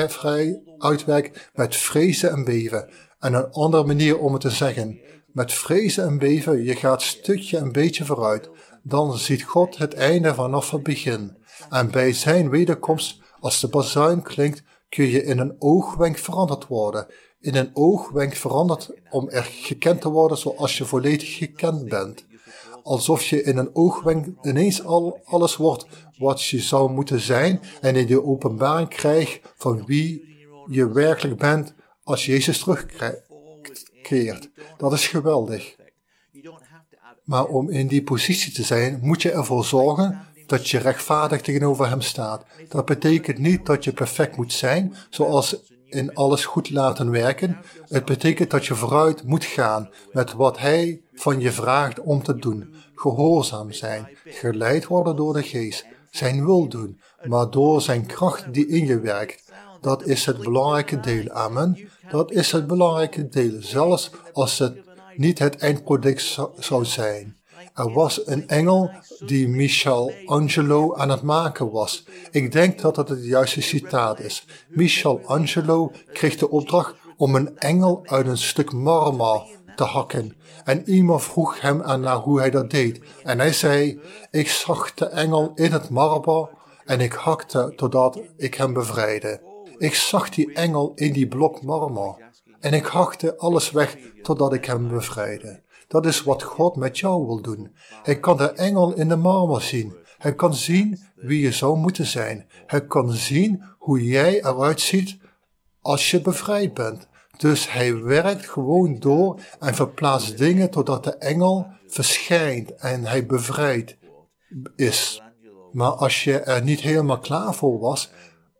uitwerkt met vrezen en beven. En een andere manier om het te zeggen, met vrezen en beven, je gaat stukje en beetje vooruit. Dan ziet God het einde vanaf het begin. En bij zijn wederkomst, als de bazuin klinkt, kun je in een oogwenk veranderd worden. In een oogwenk veranderd om er gekend te worden zoals je volledig gekend bent. Alsof je in een oogwenk ineens al alles wordt wat je zou moeten zijn en in de openbaring krijgt van wie je werkelijk bent als Jezus terugkeert. Dat is geweldig. Maar om in die positie te zijn, moet je ervoor zorgen dat je rechtvaardig tegenover hem staat. Dat betekent niet dat je perfect moet zijn, zoals in alles goed laten werken. Het betekent dat je vooruit moet gaan met wat hij van je vraagt om te doen. Gehoorzaam zijn, geleid worden door de geest, zijn wil doen, maar door zijn kracht die in je werkt. Dat is het belangrijke deel, amen. Dat is het belangrijke deel, zelfs als het niet het eindproduct zou zijn. Er was een engel die Michelangelo aan het maken was. Ik denk dat dat het juiste citaat is. Michelangelo kreeg de opdracht om een engel uit een stuk marmer te hakken. En iemand vroeg hem aan naar hoe hij dat deed. En hij zei, ik zag de engel in het marmer en ik hakte totdat ik hem bevrijdde. Ik zag die engel in die blok marmer en ik hakte alles weg totdat ik hem bevrijdde. Dat is wat God met jou wil doen. Hij kan de engel in de marmer zien. Hij kan zien wie je zou moeten zijn. Hij kan zien hoe jij eruit ziet als je bevrijd bent. Dus hij werkt gewoon door en verplaatst dingen totdat de engel verschijnt en hij bevrijd is. Maar als je er niet helemaal klaar voor was,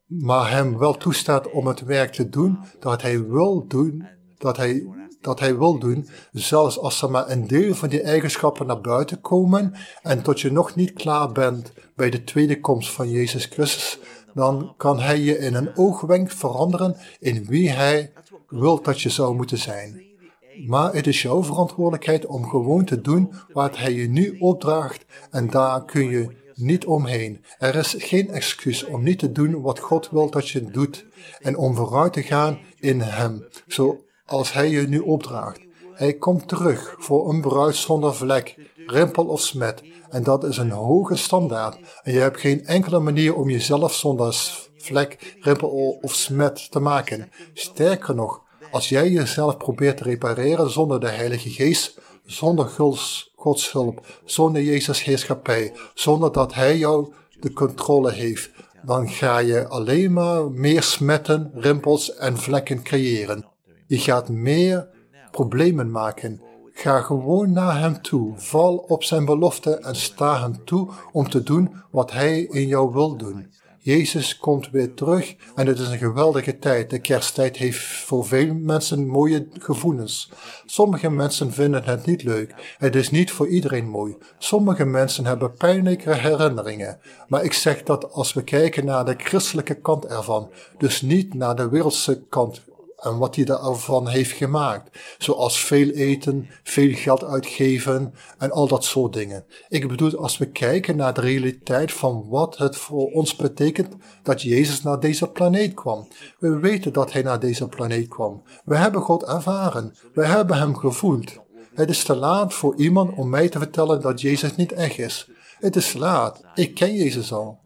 maar hem wel toestaat om het werk te doen dat hij wil doen, dat hij, dat hij wil doen, zelfs als er maar een deel van die eigenschappen naar buiten komen en tot je nog niet klaar bent bij de tweede komst van Jezus Christus, dan kan hij je in een oogwenk veranderen in wie hij wil dat je zou moeten zijn. Maar het is jouw verantwoordelijkheid om gewoon te doen wat hij je nu opdraagt en daar kun je niet omheen. Er is geen excuus om niet te doen wat God wil dat je doet en om vooruit te gaan in hem, zoals hij je nu opdraagt. Hij komt terug voor een bruid zonder vlek, rimpel of smet en dat is een hoge standaard en je hebt geen enkele manier om jezelf zonder vlek, rimpel of smet te maken. Sterker nog, als jij jezelf probeert te repareren zonder de Heilige Geest, zonder Gods, Gods hulp, zonder Jezus' heerschappij, zonder dat Hij jou de controle heeft, dan ga je alleen maar meer smetten, rimpels en vlekken creëren. Je gaat meer problemen maken. Ga gewoon naar Hem toe, val op Zijn belofte en sta Hem toe om te doen wat Hij in jou wil doen. Jezus komt weer terug en het is een geweldige tijd. De kersttijd heeft voor veel mensen mooie gevoelens. Sommige mensen vinden het niet leuk. Het is niet voor iedereen mooi. Sommige mensen hebben pijnlijke herinneringen. Maar ik zeg dat als we kijken naar de christelijke kant ervan, dus niet naar de wereldse kant en wat hij daarvan heeft gemaakt. Zoals veel eten, veel geld uitgeven en al dat soort dingen. Ik bedoel, als we kijken naar de realiteit van wat het voor ons betekent dat Jezus naar deze planeet kwam. We weten dat hij naar deze planeet kwam. We hebben God ervaren. We hebben hem gevoeld. Het is te laat voor iemand om mij te vertellen dat Jezus niet echt is. Het is laat. Ik ken Jezus al.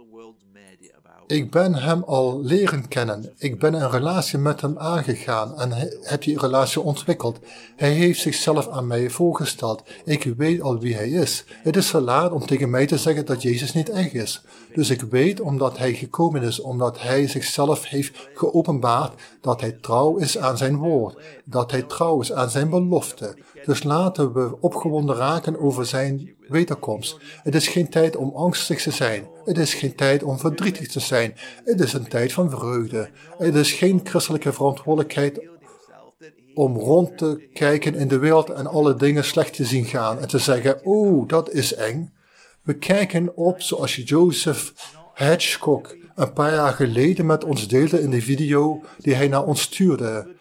Ik ben hem al leren kennen. Ik ben een relatie met hem aangegaan en heb die relatie ontwikkeld. Hij heeft zichzelf aan mij voorgesteld. Ik weet al wie hij is. Het is te laat om tegen mij te zeggen dat Jezus niet echt is. Dus ik weet, omdat hij gekomen is, omdat hij zichzelf heeft geopenbaard, dat hij trouw is aan zijn woord. Dat hij trouw is aan zijn belofte. Dus laten we opgewonden raken over zijn wederkomst. Het is geen tijd om angstig te zijn. Het is geen tijd om verdrietig te zijn. Het is een tijd van vreugde. Het is geen christelijke verantwoordelijkheid om rond te kijken in de wereld en alle dingen slecht te zien gaan en te zeggen, oh, dat is eng. We kijken op zoals Joseph Hitchcock een paar jaar geleden met ons deelde in de video die hij naar ons stuurde,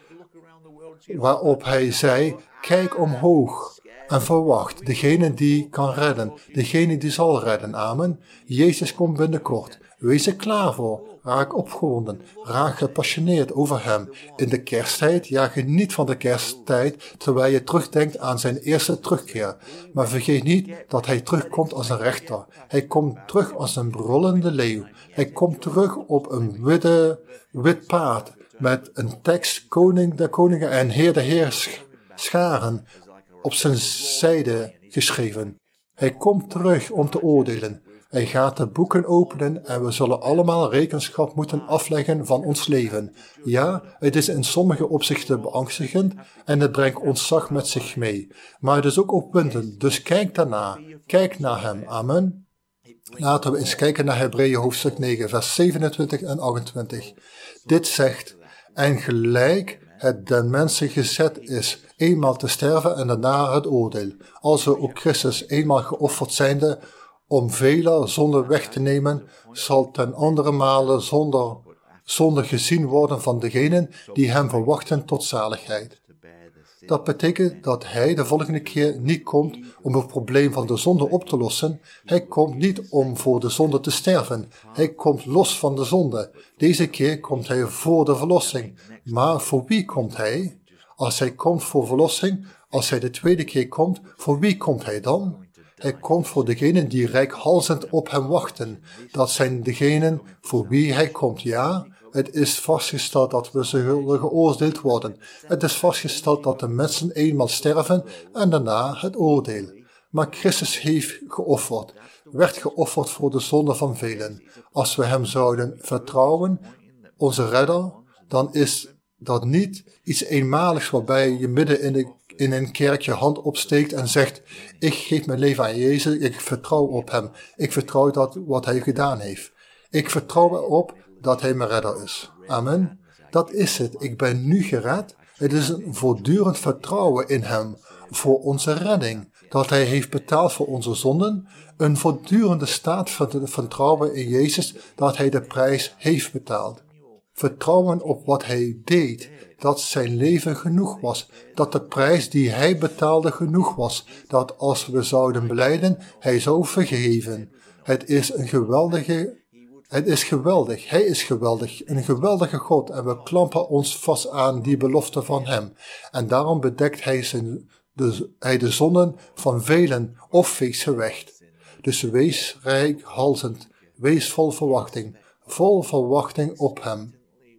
waarop hij zei, kijk omhoog en verwacht degene die kan redden, degene die zal redden, amen. Jezus komt binnenkort. Wees er klaar voor. Raak opgewonden. Raak gepassioneerd over hem. In de kersttijd, ja, geniet van de kersttijd, terwijl je terugdenkt aan zijn eerste terugkeer. Maar vergeet niet dat hij terugkomt als een rechter. Hij komt terug als een brullende leeuw. Hij komt terug op een witte, wit paard, met een tekst, koning der koningen en heer der heers scharen, op zijn zijde geschreven. Hij komt terug om te oordelen. Hij gaat de boeken openen en we zullen allemaal rekenschap moeten afleggen van ons leven. Ja, het is in sommige opzichten beangstigend en het brengt ontzag met zich mee. Maar het is ook opwindend, dus kijk daarna. Kijk naar hem. Amen. Laten we eens kijken naar Hebreeën hoofdstuk negen, vers zevenentwintig en achtentwintig. Dit zegt, en gelijk het den mensen gezet is, eenmaal te sterven en daarna het oordeel. Als we op Christus eenmaal geofferd zijnde, om vele zonde weg te nemen, zal ten andere male zonder, zonde gezien worden van degenen die hem verwachten tot zaligheid. Dat betekent dat hij de volgende keer niet komt om het probleem van de zonde op te lossen. Hij komt niet om voor de zonde te sterven. Hij komt los van de zonde. Deze keer komt hij voor de verlossing. Maar voor wie komt hij? Als hij komt voor verlossing, als hij de tweede keer komt, voor wie komt hij dan? Hij komt voor degenen die reikhalzend op hem wachten. Dat zijn degenen voor wie hij komt, ja. Het is vastgesteld dat we zullen geoordeeld worden. Het is vastgesteld dat de mensen eenmaal sterven en daarna het oordeel. Maar Christus heeft geofferd, werd geofferd voor de zonde van velen. Als we hem zouden vertrouwen, onze redder, dan is dat niet iets eenmaligs waarbij je midden in, de, in een kerk je hand opsteekt en zegt, ik geef mijn leven aan Jezus, ik vertrouw op hem. Ik vertrouw dat wat hij gedaan heeft. Ik vertrouw erop dat hij mijn redder is. Amen. Dat is het. Ik ben nu gered. Het is een voortdurend vertrouwen in hem voor onze redding. Dat hij heeft betaald voor onze zonden. Een voortdurende staat van vertrouwen in Jezus dat hij de prijs heeft betaald. Vertrouwen op wat hij deed, dat zijn leven genoeg was, dat de prijs die hij betaalde genoeg was, dat als we zouden belijden, hij zou vergeven. Het is een geweldige, het is geweldig, hij is geweldig, een geweldige God en we klampen ons vast aan die belofte van hem. En daarom bedekt hij, zijn, de, hij de zonden van velen of veegt ze weg. Dus wees reikhalzend, wees vol verwachting, vol verwachting op hem.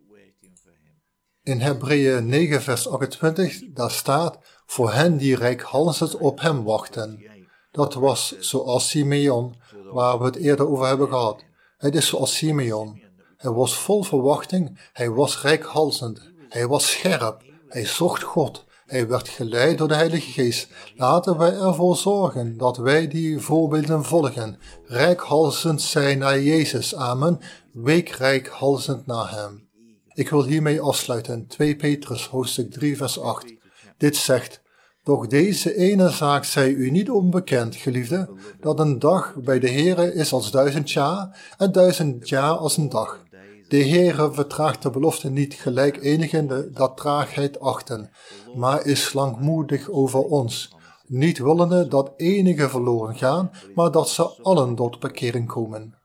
In Hebreeën negen vers achtentwintig, daar staat, voor hen die reikhalzend op hem wachten. Dat was zoals Simeon, waar we het eerder over hebben gehad. Het is zoals Simeon. Hij was vol verwachting, hij was reikhalzend, hij was scherp, hij zocht God, hij werd geleid door de Heilige Geest. Laten wij ervoor zorgen dat wij die voorbeelden volgen, reikhalzend zijn naar Jezus, amen, week reikhalzend naar hem. Ik wil hiermee afsluiten, twee Petrus hoofdstuk drie vers acht. Dit zegt, doch deze ene zaak zij u niet onbekend, geliefde, dat een dag bij de Heere is als duizend jaar en duizend jaar als een dag. De Heere vertraagt de belofte niet, gelijk enigen dat traagheid achten, maar is langmoedig over ons, niet willende dat enigen verloren gaan, maar dat ze allen tot bekering komen.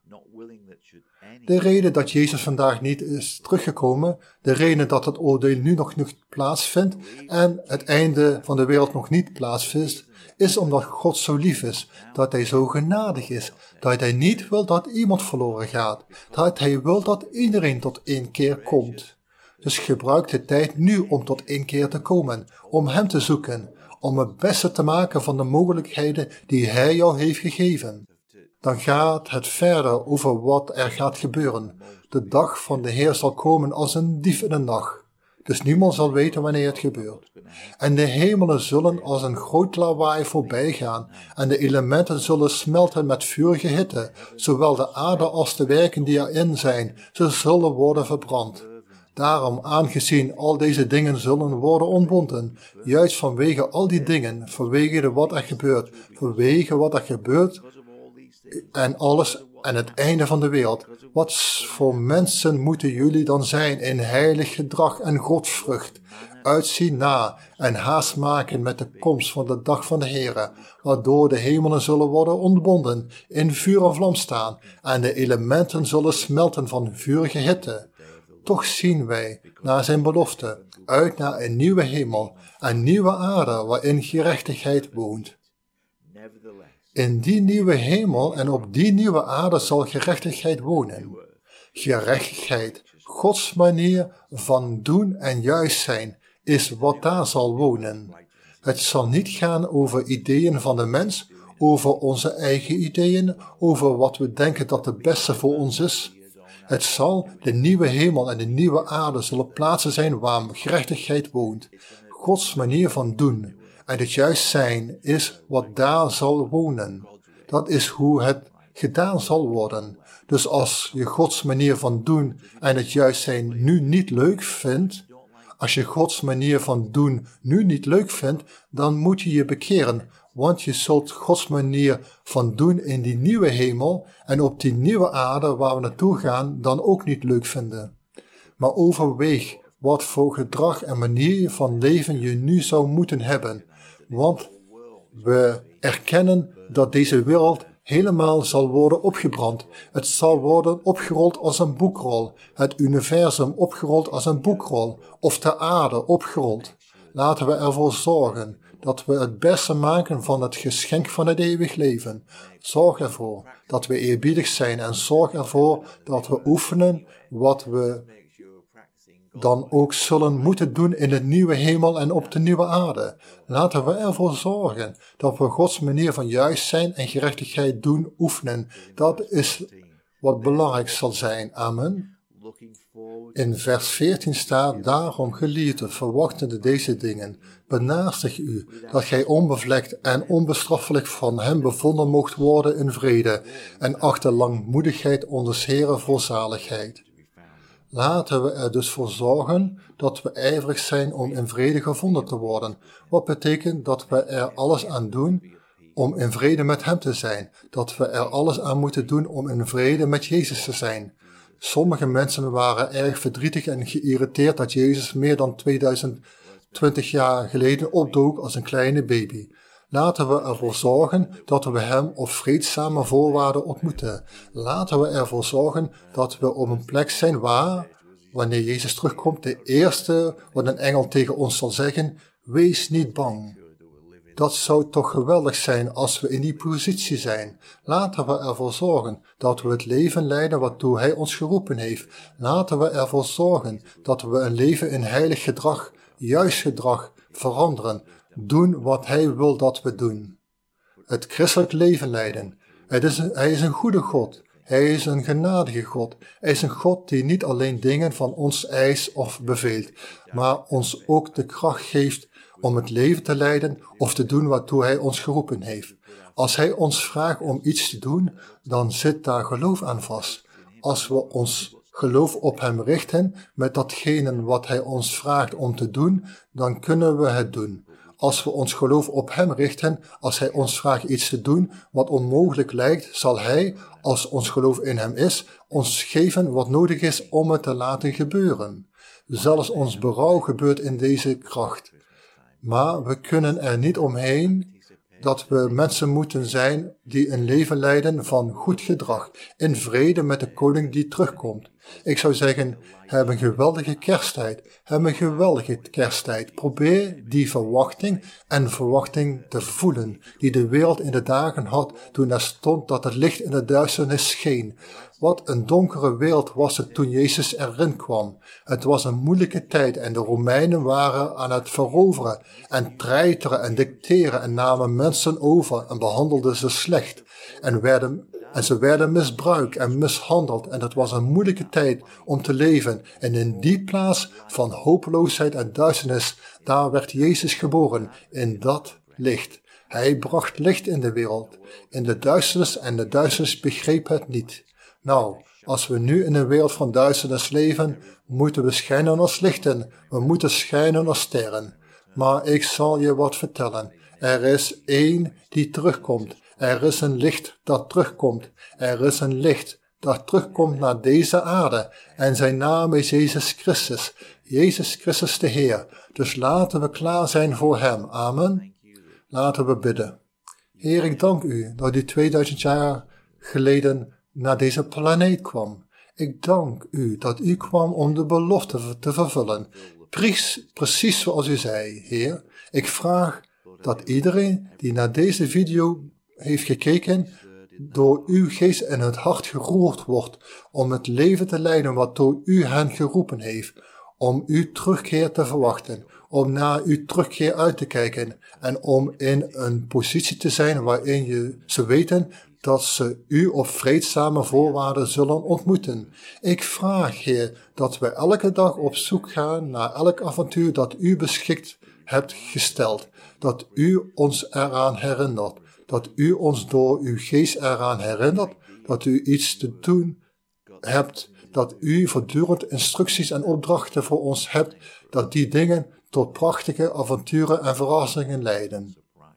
De reden dat Jezus vandaag niet is teruggekomen, de reden dat het oordeel nu nog niet plaatsvindt en het einde van de wereld nog niet plaatsvindt, is omdat God zo lief is, dat hij zo genadig is, dat hij niet wil dat iemand verloren gaat, dat hij wil dat iedereen tot inkeer komt. Dus gebruik de tijd nu om tot inkeer te komen, om hem te zoeken, om het beste te maken van de mogelijkheden die hij jou heeft gegeven. Dan gaat het verder over wat er gaat gebeuren. De dag van de Heer zal komen als een dief in de nacht. Dus niemand zal weten wanneer het gebeurt. En de hemelen zullen als een groot lawaai voorbij gaan, en de elementen zullen smelten met vurige hitte, zowel de aarde als de werken die erin zijn, ze zullen worden verbrand. Daarom, aangezien al deze dingen zullen worden ontbonden, juist vanwege al die dingen, vanwege wat er gebeurt, vanwege wat er gebeurt, en alles en het einde van de wereld. Wat voor mensen moeten jullie dan zijn in heilig gedrag en godsvrucht, uitzien na en haast maken met de komst van de dag van de Heere, waardoor de hemelen zullen worden ontbonden, in vuur en vlam staan, en de elementen zullen smelten van vurige hitte. Toch zien wij, naar zijn belofte, uit naar een nieuwe hemel en nieuwe aarde waarin gerechtigheid woont. In die nieuwe hemel en op die nieuwe aarde zal gerechtigheid wonen. Gerechtigheid, Gods manier van doen en juist zijn, is wat daar zal wonen. Het zal niet gaan over ideeën van de mens, over onze eigen ideeën, over wat we denken dat het beste voor ons is. Het zal de nieuwe hemel en de nieuwe aarde zullen plaatsen zijn waar gerechtigheid woont. Gods manier van doen en het juist zijn is wat daar zal wonen. Dat is hoe het gedaan zal worden. Dus als je Gods manier van doen en het juist zijn nu niet leuk vindt, als je Gods manier van doen nu niet leuk vindt, dan moet je je bekeren, want je zult Gods manier van doen in die nieuwe hemel en op die nieuwe aarde waar we naartoe gaan dan ook niet leuk vinden. Maar overweeg wat voor gedrag en manier van leven je nu zou moeten hebben, want we erkennen dat deze wereld helemaal zal worden opgebrand. Het zal worden opgerold als een boekrol, het universum opgerold als een boekrol, of de aarde opgerold. Laten we ervoor zorgen dat we het beste maken van het geschenk van het eeuwig leven. Zorg ervoor dat we eerbiedig zijn en zorg ervoor dat we oefenen wat we dan ook zullen moeten doen in de nieuwe hemel en op de nieuwe aarde. Laten we ervoor zorgen dat we Gods manier van juist zijn en gerechtigheid doen oefenen. Dat is wat belangrijk zal zijn. Amen. In vers veertien staat, daarom geliefde, verwachtende deze dingen, benaastig u, dat gij onbevlekt en onbestraffelijk van hem bevonden mocht worden in vrede, en achter langmoedigheid onder Heren voor zaligheid. Laten we er dus voor zorgen dat we ijverig zijn om in vrede gevonden te worden. Wat betekent dat we er alles aan doen om in vrede met hem te zijn. Dat we er alles aan moeten doen om in vrede met Jezus te zijn. Sommige mensen waren erg verdrietig en geïrriteerd dat Jezus meer dan tweeduizend twintig jaar geleden opdook als een kleine baby. Laten we ervoor zorgen dat we hem op vreedzame voorwaarden ontmoeten. Laten we ervoor zorgen dat we op een plek zijn waar, wanneer Jezus terugkomt, de eerste wat een engel tegen ons zal zeggen, wees niet bang. Dat zou toch geweldig zijn als we in die positie zijn. Laten we ervoor zorgen dat we het leven leiden waartoe hij ons geroepen heeft. Laten we ervoor zorgen dat we een leven in heilig gedrag, juist gedrag, veranderen. Doen wat hij wil dat we doen. Het christelijk leven leiden. Het is een, hij is een goede God. Hij is een genadige God. Hij is een God die niet alleen dingen van ons eist of beveelt, maar ons ook de kracht geeft om het leven te leiden of te doen waartoe hij ons geroepen heeft. Als hij ons vraagt om iets te doen, dan zit daar geloof aan vast. Als we ons geloof op hem richten met datgene wat hij ons vraagt om te doen, dan kunnen we het doen. Als we ons geloof op hem richten, als hij ons vraagt iets te doen wat onmogelijk lijkt, zal hij, als ons geloof in hem is, ons geven wat nodig is om het te laten gebeuren. Zelfs ons berouw gebeurt in deze kracht. Maar we kunnen er niet omheen dat we mensen moeten zijn die een leven leiden van goed gedrag, in vrede met de koning die terugkomt. Ik zou zeggen, heb een geweldige kersttijd, heb een geweldige kersttijd. Probeer die verwachting en verwachting te voelen, die de wereld in de dagen had toen er stond dat het licht in de duisternis scheen. Wat een donkere wereld was het toen Jezus erin kwam. Het was een moeilijke tijd en de Romeinen waren aan het veroveren en treiteren en dicteren en namen mensen over en behandelden ze slecht en, werden, en ze werden misbruikt en mishandeld en het was een moeilijke tijd om te leven. En in die plaats van hopeloosheid en duisternis, daar werd Jezus geboren in dat licht. Hij bracht licht in de wereld, in de duisternis en de duisternis begreep het niet. Nou, als we nu in een wereld van duisternis leven, moeten we schijnen als lichten. We moeten schijnen als sterren. Maar ik zal je wat vertellen. Er is één die terugkomt. Er is een licht dat terugkomt. Er is een licht dat terugkomt naar deze aarde. En zijn naam is Jezus Christus. Jezus Christus de Heer. Dus laten we klaar zijn voor hem. Amen. Laten we bidden. Heer, ik dank u dat u tweeduizend jaar geleden naar deze planeet kwam. Ik dank u dat u kwam om de belofte te vervullen. Precies, precies zoals u zei, Heer. Ik vraag dat iedereen die naar deze video heeft gekeken, door uw geest en het hart geroerd wordt om het leven te leiden wat door u hen geroepen heeft, om uw terugkeer te verwachten, om naar uw terugkeer uit te kijken en om in een positie te zijn waarin je ze weten dat ze u op vreedzame voorwaarden zullen ontmoeten. Ik vraag, Heer, dat we elke dag op zoek gaan naar elk avontuur dat u beschikt hebt gesteld, dat u ons eraan herinnert, dat u ons door uw geest eraan herinnert, dat u iets te doen hebt, dat u voortdurend instructies en opdrachten voor ons hebt, dat die dingen tot prachtige avonturen en verrassingen leiden.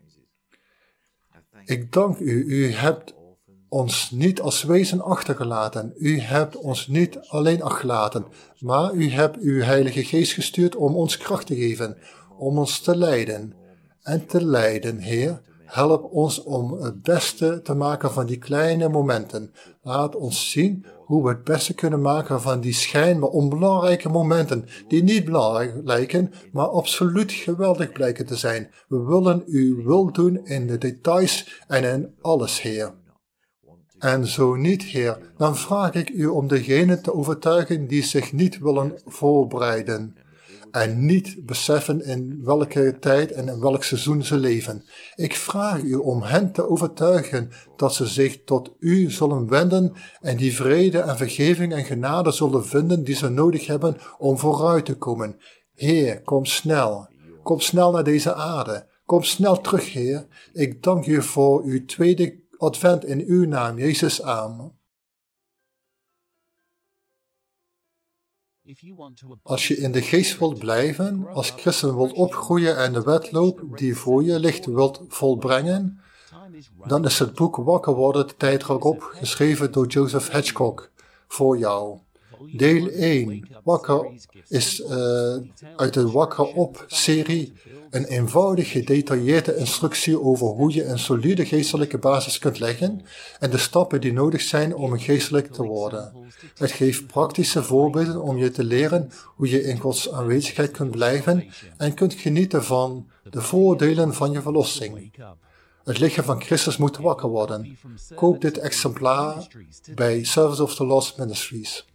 Ik dank u, u hebt ons niet als wezen achtergelaten. U hebt ons niet alleen achtergelaten, maar u hebt uw Heilige Geest gestuurd om ons kracht te geven, om ons te leiden. En te leiden, Heer, help ons om het beste te maken van die kleine momenten. Laat ons zien hoe we het beste kunnen maken van die schijnbaar onbelangrijke momenten, die niet belangrijk lijken, maar absoluut geweldig blijken te zijn. We willen uw wil doen in de details en in alles, Heer. En zo niet, Heer, dan vraag ik u om degenen te overtuigen die zich niet willen voorbereiden en niet beseffen in welke tijd en in welk seizoen ze leven. Ik vraag u om hen te overtuigen dat ze zich tot u zullen wenden en die vrede en vergeving en genade zullen vinden die ze nodig hebben om vooruit te komen. Heer, kom snel. Kom snel naar deze aarde. Kom snel terug, Heer. Ik dank u voor uw tweede advent in uw naam, Jezus. Amen. Als je in de geest wilt blijven, als christen wilt opgroeien en de wedloop die voor je ligt wilt volbrengen, dan is het boek Wakker worden de tijd erop, geschreven door Joseph Hitchcock, voor jou. Deel één, Wakker, is uh, uit de Wakker op serie een eenvoudig gedetailleerde instructie over hoe je een solide geestelijke basis kunt leggen en de stappen die nodig zijn om een geestelijk te worden. Het geeft praktische voorbeelden om je te leren hoe je in Gods aanwezigheid kunt blijven en kunt genieten van de voordelen van je verlossing. Het lichaam van Christus moet wakker worden. Koop dit exemplaar bij Service of the Lost Ministries.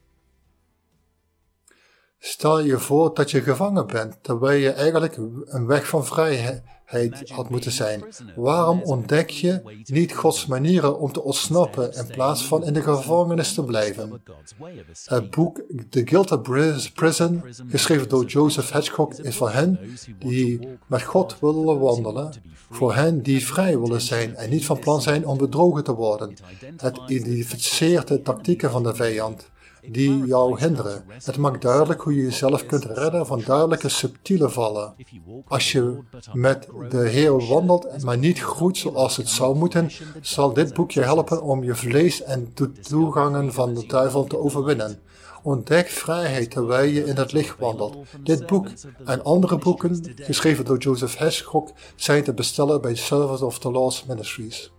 Stel je voor dat je gevangen bent, terwijl je eigenlijk een weg van vrijheid had moeten zijn. Waarom ontdek je niet Gods manieren om te ontsnappen in plaats van in de gevangenis te blijven? Het boek The Guilty Prison, geschreven door Joseph Hitchcock, is voor hen die met God willen wandelen, voor hen die vrij willen zijn en niet van plan zijn om bedrogen te worden. Het identificeert de tactieken van de vijand die jou hinderen. Het maakt duidelijk hoe je jezelf kunt redden van duidelijke subtiele vallen. Als je met de Heer wandelt, maar niet groeit zoals het zou moeten, zal dit boek je helpen om je vlees en de toegangen van de duivel te overwinnen. Ontdek vrijheid terwijl je in het licht wandelt. Dit boek en andere boeken, geschreven door Joseph Hitchcock, zijn te bestellen bij Service of the Lost Ministries.